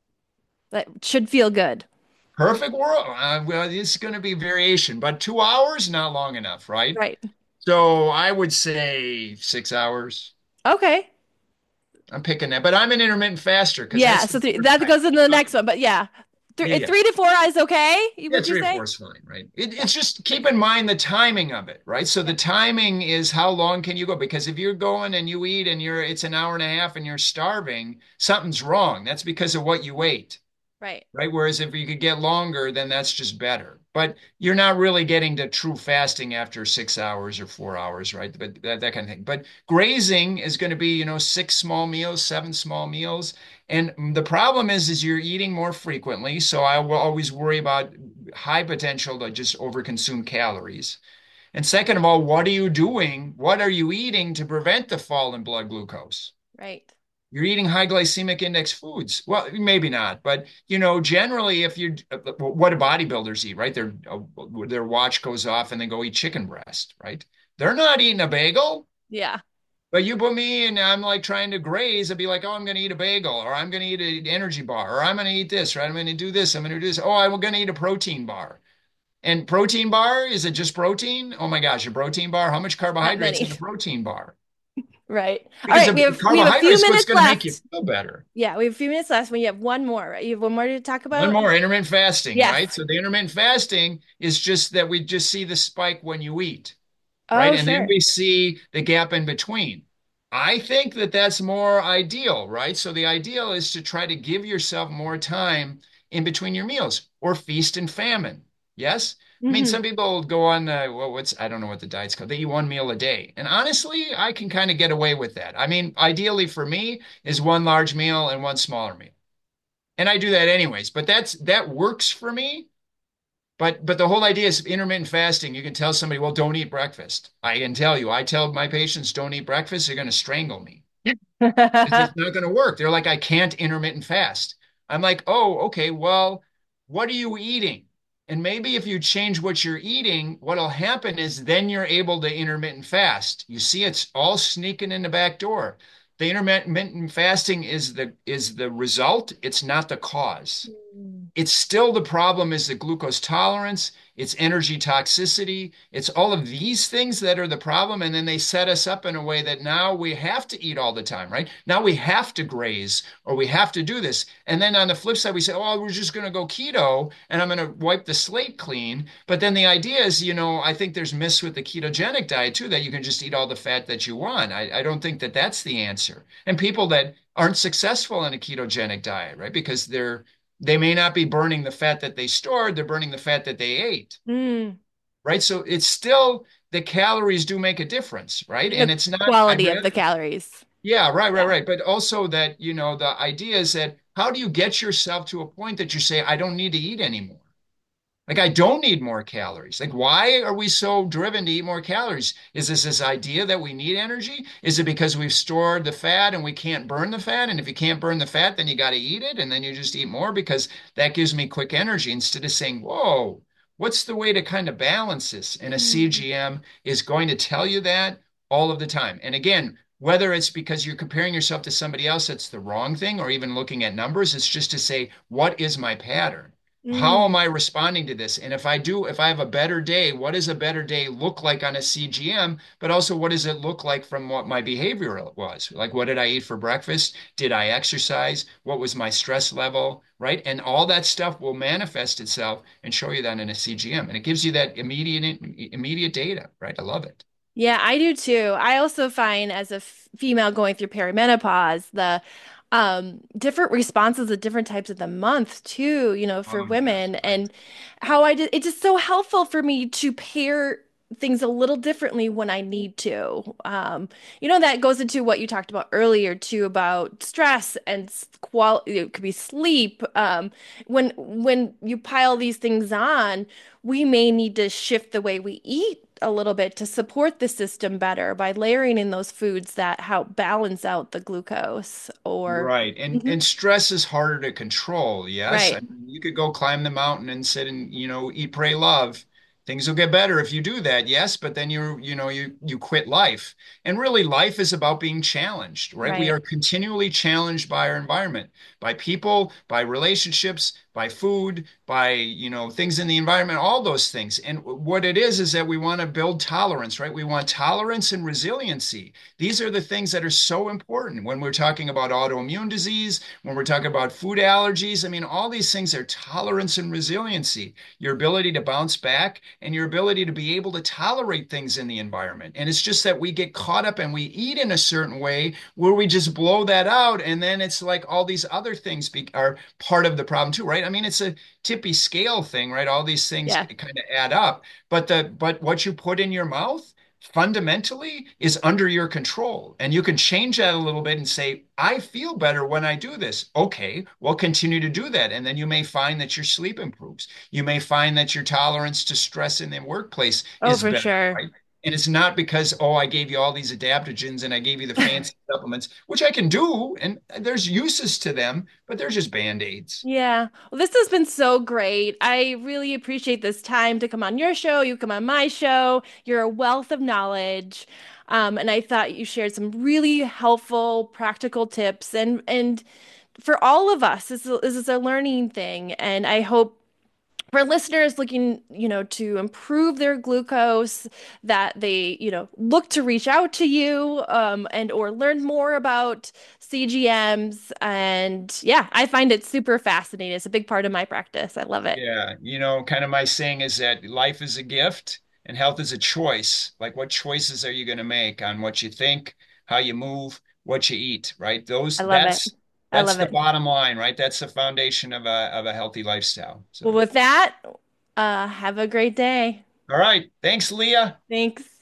[SPEAKER 1] that should feel good.
[SPEAKER 2] Perfect world. Uh, well, it's going to be variation, but two hours, not long enough, right?
[SPEAKER 1] Right.
[SPEAKER 2] So I would say six hours.
[SPEAKER 1] Okay.
[SPEAKER 2] I'm picking that, but I'm an intermittent faster because
[SPEAKER 1] Yeah.
[SPEAKER 2] that's the
[SPEAKER 1] So three,
[SPEAKER 2] first
[SPEAKER 1] that
[SPEAKER 2] time.
[SPEAKER 1] goes into the next one. But yeah,
[SPEAKER 2] Yeah,
[SPEAKER 1] three,
[SPEAKER 2] yeah.
[SPEAKER 1] three to four is okay.
[SPEAKER 2] Yeah,
[SPEAKER 1] Would you
[SPEAKER 2] three or four
[SPEAKER 1] say?
[SPEAKER 2] is fine, right? It,
[SPEAKER 1] Yeah.
[SPEAKER 2] it's just keep in mind the timing of it, right? So
[SPEAKER 1] Yeah.
[SPEAKER 2] the timing is how long can you go? Because if you're going and you eat and you're it's an hour and a half and you're starving, something's wrong. That's because of what you ate,
[SPEAKER 1] Right.
[SPEAKER 2] right? Whereas if you could get longer, then that's just better. But you're not really getting to true fasting after six hours or four hours, right? But that, that kind of thing. But grazing is going to be, you know, six small meals, seven small meals. And the problem is, is you're eating more frequently. So I will always worry about high potential to just overconsume calories. And second of all, what are you doing? What are you eating to prevent the fall in blood glucose?
[SPEAKER 1] Right.
[SPEAKER 2] You're eating high glycemic index foods. Well, maybe not, but you know, generally, if you what do bodybuilders eat, right? Their uh, their watch goes off and they go eat chicken breast, right? They're not eating a bagel.
[SPEAKER 1] Yeah.
[SPEAKER 2] But you put me in, I'm like trying to graze. I'd be like, oh, I'm going to eat a bagel, or I'm going to eat an energy bar, or I'm going to eat this, right? I'm going to do this. I'm going to do this. Oh, I'm going to eat a protein bar. And protein bar, is it just protein? Oh my gosh, a protein bar. How much
[SPEAKER 1] Not
[SPEAKER 2] carbohydrates
[SPEAKER 1] many.
[SPEAKER 2] in a protein bar?
[SPEAKER 1] Right. All
[SPEAKER 2] Because
[SPEAKER 1] right.
[SPEAKER 2] the
[SPEAKER 1] We have we have a few
[SPEAKER 2] carbohydrates what's
[SPEAKER 1] minutes
[SPEAKER 2] going to make you
[SPEAKER 1] left.
[SPEAKER 2] feel better.
[SPEAKER 1] Yeah, we have a few minutes left. When you have one more, right? You have one more to talk
[SPEAKER 2] One
[SPEAKER 1] about?
[SPEAKER 2] more, intermittent fasting,
[SPEAKER 1] Yes.
[SPEAKER 2] right? So the intermittent fasting is just that we just see the spike when you eat, right?
[SPEAKER 1] Oh,
[SPEAKER 2] And then
[SPEAKER 1] sure.
[SPEAKER 2] we see the gap in between. I think that that's more ideal, right? So the ideal is to try to give yourself more time in between your meals or feast and famine. Yes? I mean,
[SPEAKER 1] Hmm.
[SPEAKER 2] some people go on, uh, well, what's, I don't know what the diet's called. They eat one meal a day. And honestly, I can kind of get away with that. I mean, ideally for me is one large meal and one smaller meal. And I do that anyways, but that's that works for me. But but the whole idea is intermittent fasting. You can tell somebody, well, don't eat breakfast. I can tell you, I tell my patients, don't eat breakfast, they're going to strangle me. It's just not going to work. They're like, I can't intermittent fast. I'm like, oh, okay, well, what are you eating? And maybe if you change what you're eating, what'll happen is then you're able to intermittent fast. You see, it's all sneaking in the back door. The intermittent fasting is the is the result, it's not the cause. It's still the problem is the glucose tolerance, it's energy toxicity, it's all of these things that are the problem. And then they set us up in a way that now we have to eat all the time, right? Now we have to graze or we have to do this. And then on the flip side, we say, oh, we're just going to go keto and I'm going to wipe the slate clean. But then the idea is, you know, I think there's myths with the ketogenic diet too, that you can just eat all the fat that you want. I, I don't think that that's the answer. And people that aren't successful in a ketogenic diet, right? Because they're they may not be burning the fat that they stored, they're burning the fat that they ate,
[SPEAKER 1] Mm.
[SPEAKER 2] right? So it's still the calories do make a difference, right?
[SPEAKER 1] And the
[SPEAKER 2] And it's not, I'd
[SPEAKER 1] quality of
[SPEAKER 2] rather,
[SPEAKER 1] the calories.
[SPEAKER 2] yeah, right, right,
[SPEAKER 1] Yeah.
[SPEAKER 2] right. But also that, you know, the idea is that how do you get yourself to a point that you say, I don't need to eat anymore? Like, I don't need more calories. Like, why are we so driven to eat more calories? Is this this idea that we need energy? Is it because we've stored the fat and we can't burn the fat? And if you can't burn the fat, then you got to eat it. And then you just eat more because that gives me quick energy instead of saying, whoa, What's the way to kind of balance this? And a
[SPEAKER 1] Mm.
[SPEAKER 2] C G M is going to tell you that all of the time. And again, whether it's because you're comparing yourself to somebody else, that's the wrong thing, or even looking at numbers, it's just to say, what is my pattern? How am
[SPEAKER 1] Mm.
[SPEAKER 2] I responding to this? And if I do, if I have a better day, what does a better day look like on a C G M? But also, what does it look like from what my behavior was? Like, what did I eat for breakfast? Did I exercise? What was my stress level? Right? And all that stuff will manifest itself and show you that in a C G M. And it gives you that immediate, immediate data, right? I love it.
[SPEAKER 1] Yeah, I do too. I also find as a f- female going through perimenopause, the um different responses at different types of the month too, you know, for
[SPEAKER 2] Oh, yes,
[SPEAKER 1] women
[SPEAKER 2] right.
[SPEAKER 1] and how I did it's just so helpful for me to pair things a little differently when I need to. Um, you know, that goes into what you talked about earlier too about stress and quality, it could be sleep. Um, when when you pile these things on, we may need to shift the way we eat a little bit to support the system better by layering in those foods that help balance out the glucose or
[SPEAKER 2] Right. And
[SPEAKER 1] Mhm.
[SPEAKER 2] and stress is harder to control. Yes. I
[SPEAKER 1] Right.
[SPEAKER 2] mean, you could go climb the mountain and sit and, you know, eat, pray, love. Things will get better if you do that. Yes, but then you, you know, you you quit life. And really life is about being challenged, right? We
[SPEAKER 1] Right.
[SPEAKER 2] are continually challenged by our environment, by people, by relationships, by food, by, you know, things in the environment, all those things. And what it is is that we want to build tolerance, right? We want tolerance and resiliency. These are the things that are so important when we're talking about autoimmune disease, when we're talking about food allergies. I mean, all these things are tolerance and resiliency, your ability to bounce back and your ability to be able to tolerate things in the environment. And it's just that we get caught up and we eat in a certain way where we just blow that out. And then it's like all these other things be, are part of the problem too, right? I mean, it's a tippy scale thing, right? All these things
[SPEAKER 1] Yeah.
[SPEAKER 2] kind of add up. But the but what you put in your mouth fundamentally is under your control. And you can change that a little bit and say, I feel better when I do this. Okay, well, continue to do that. And then you may find that your sleep improves. You may find that your tolerance to stress in the workplace
[SPEAKER 1] Oh,
[SPEAKER 2] is
[SPEAKER 1] for
[SPEAKER 2] better,
[SPEAKER 1] sure.
[SPEAKER 2] right? And it's not because, oh, I gave you all these adaptogens and I gave you the fancy supplements, which I can do. And there's uses to them, but they're just band-aids.
[SPEAKER 1] Yeah. Well, this has been so great. I really appreciate this time to come on your show. You come on my show. You're a wealth of knowledge. Um, and I thought you shared some really helpful, practical tips. And and for all of us, this is, this is a learning thing. And I hope for listeners looking, you know, to improve their glucose, that they, you know, look to reach out to you, um, and or learn more about C G Ms. And yeah, I find it super fascinating. It's a big part of my practice. I love it.
[SPEAKER 2] Yeah, you know, kind of my saying is that life is a gift and health is a choice. Like, what choices are you going to make on what you think, how you move, what you eat, right? Those
[SPEAKER 1] I love it.
[SPEAKER 2] that's
[SPEAKER 1] I
[SPEAKER 2] that's
[SPEAKER 1] love
[SPEAKER 2] the
[SPEAKER 1] it.
[SPEAKER 2] bottom line, right? That's the foundation of a of a healthy lifestyle.
[SPEAKER 1] Well,
[SPEAKER 2] So,
[SPEAKER 1] with that, uh, have a great day.
[SPEAKER 2] all right. Thanks, Leah.
[SPEAKER 1] Thanks.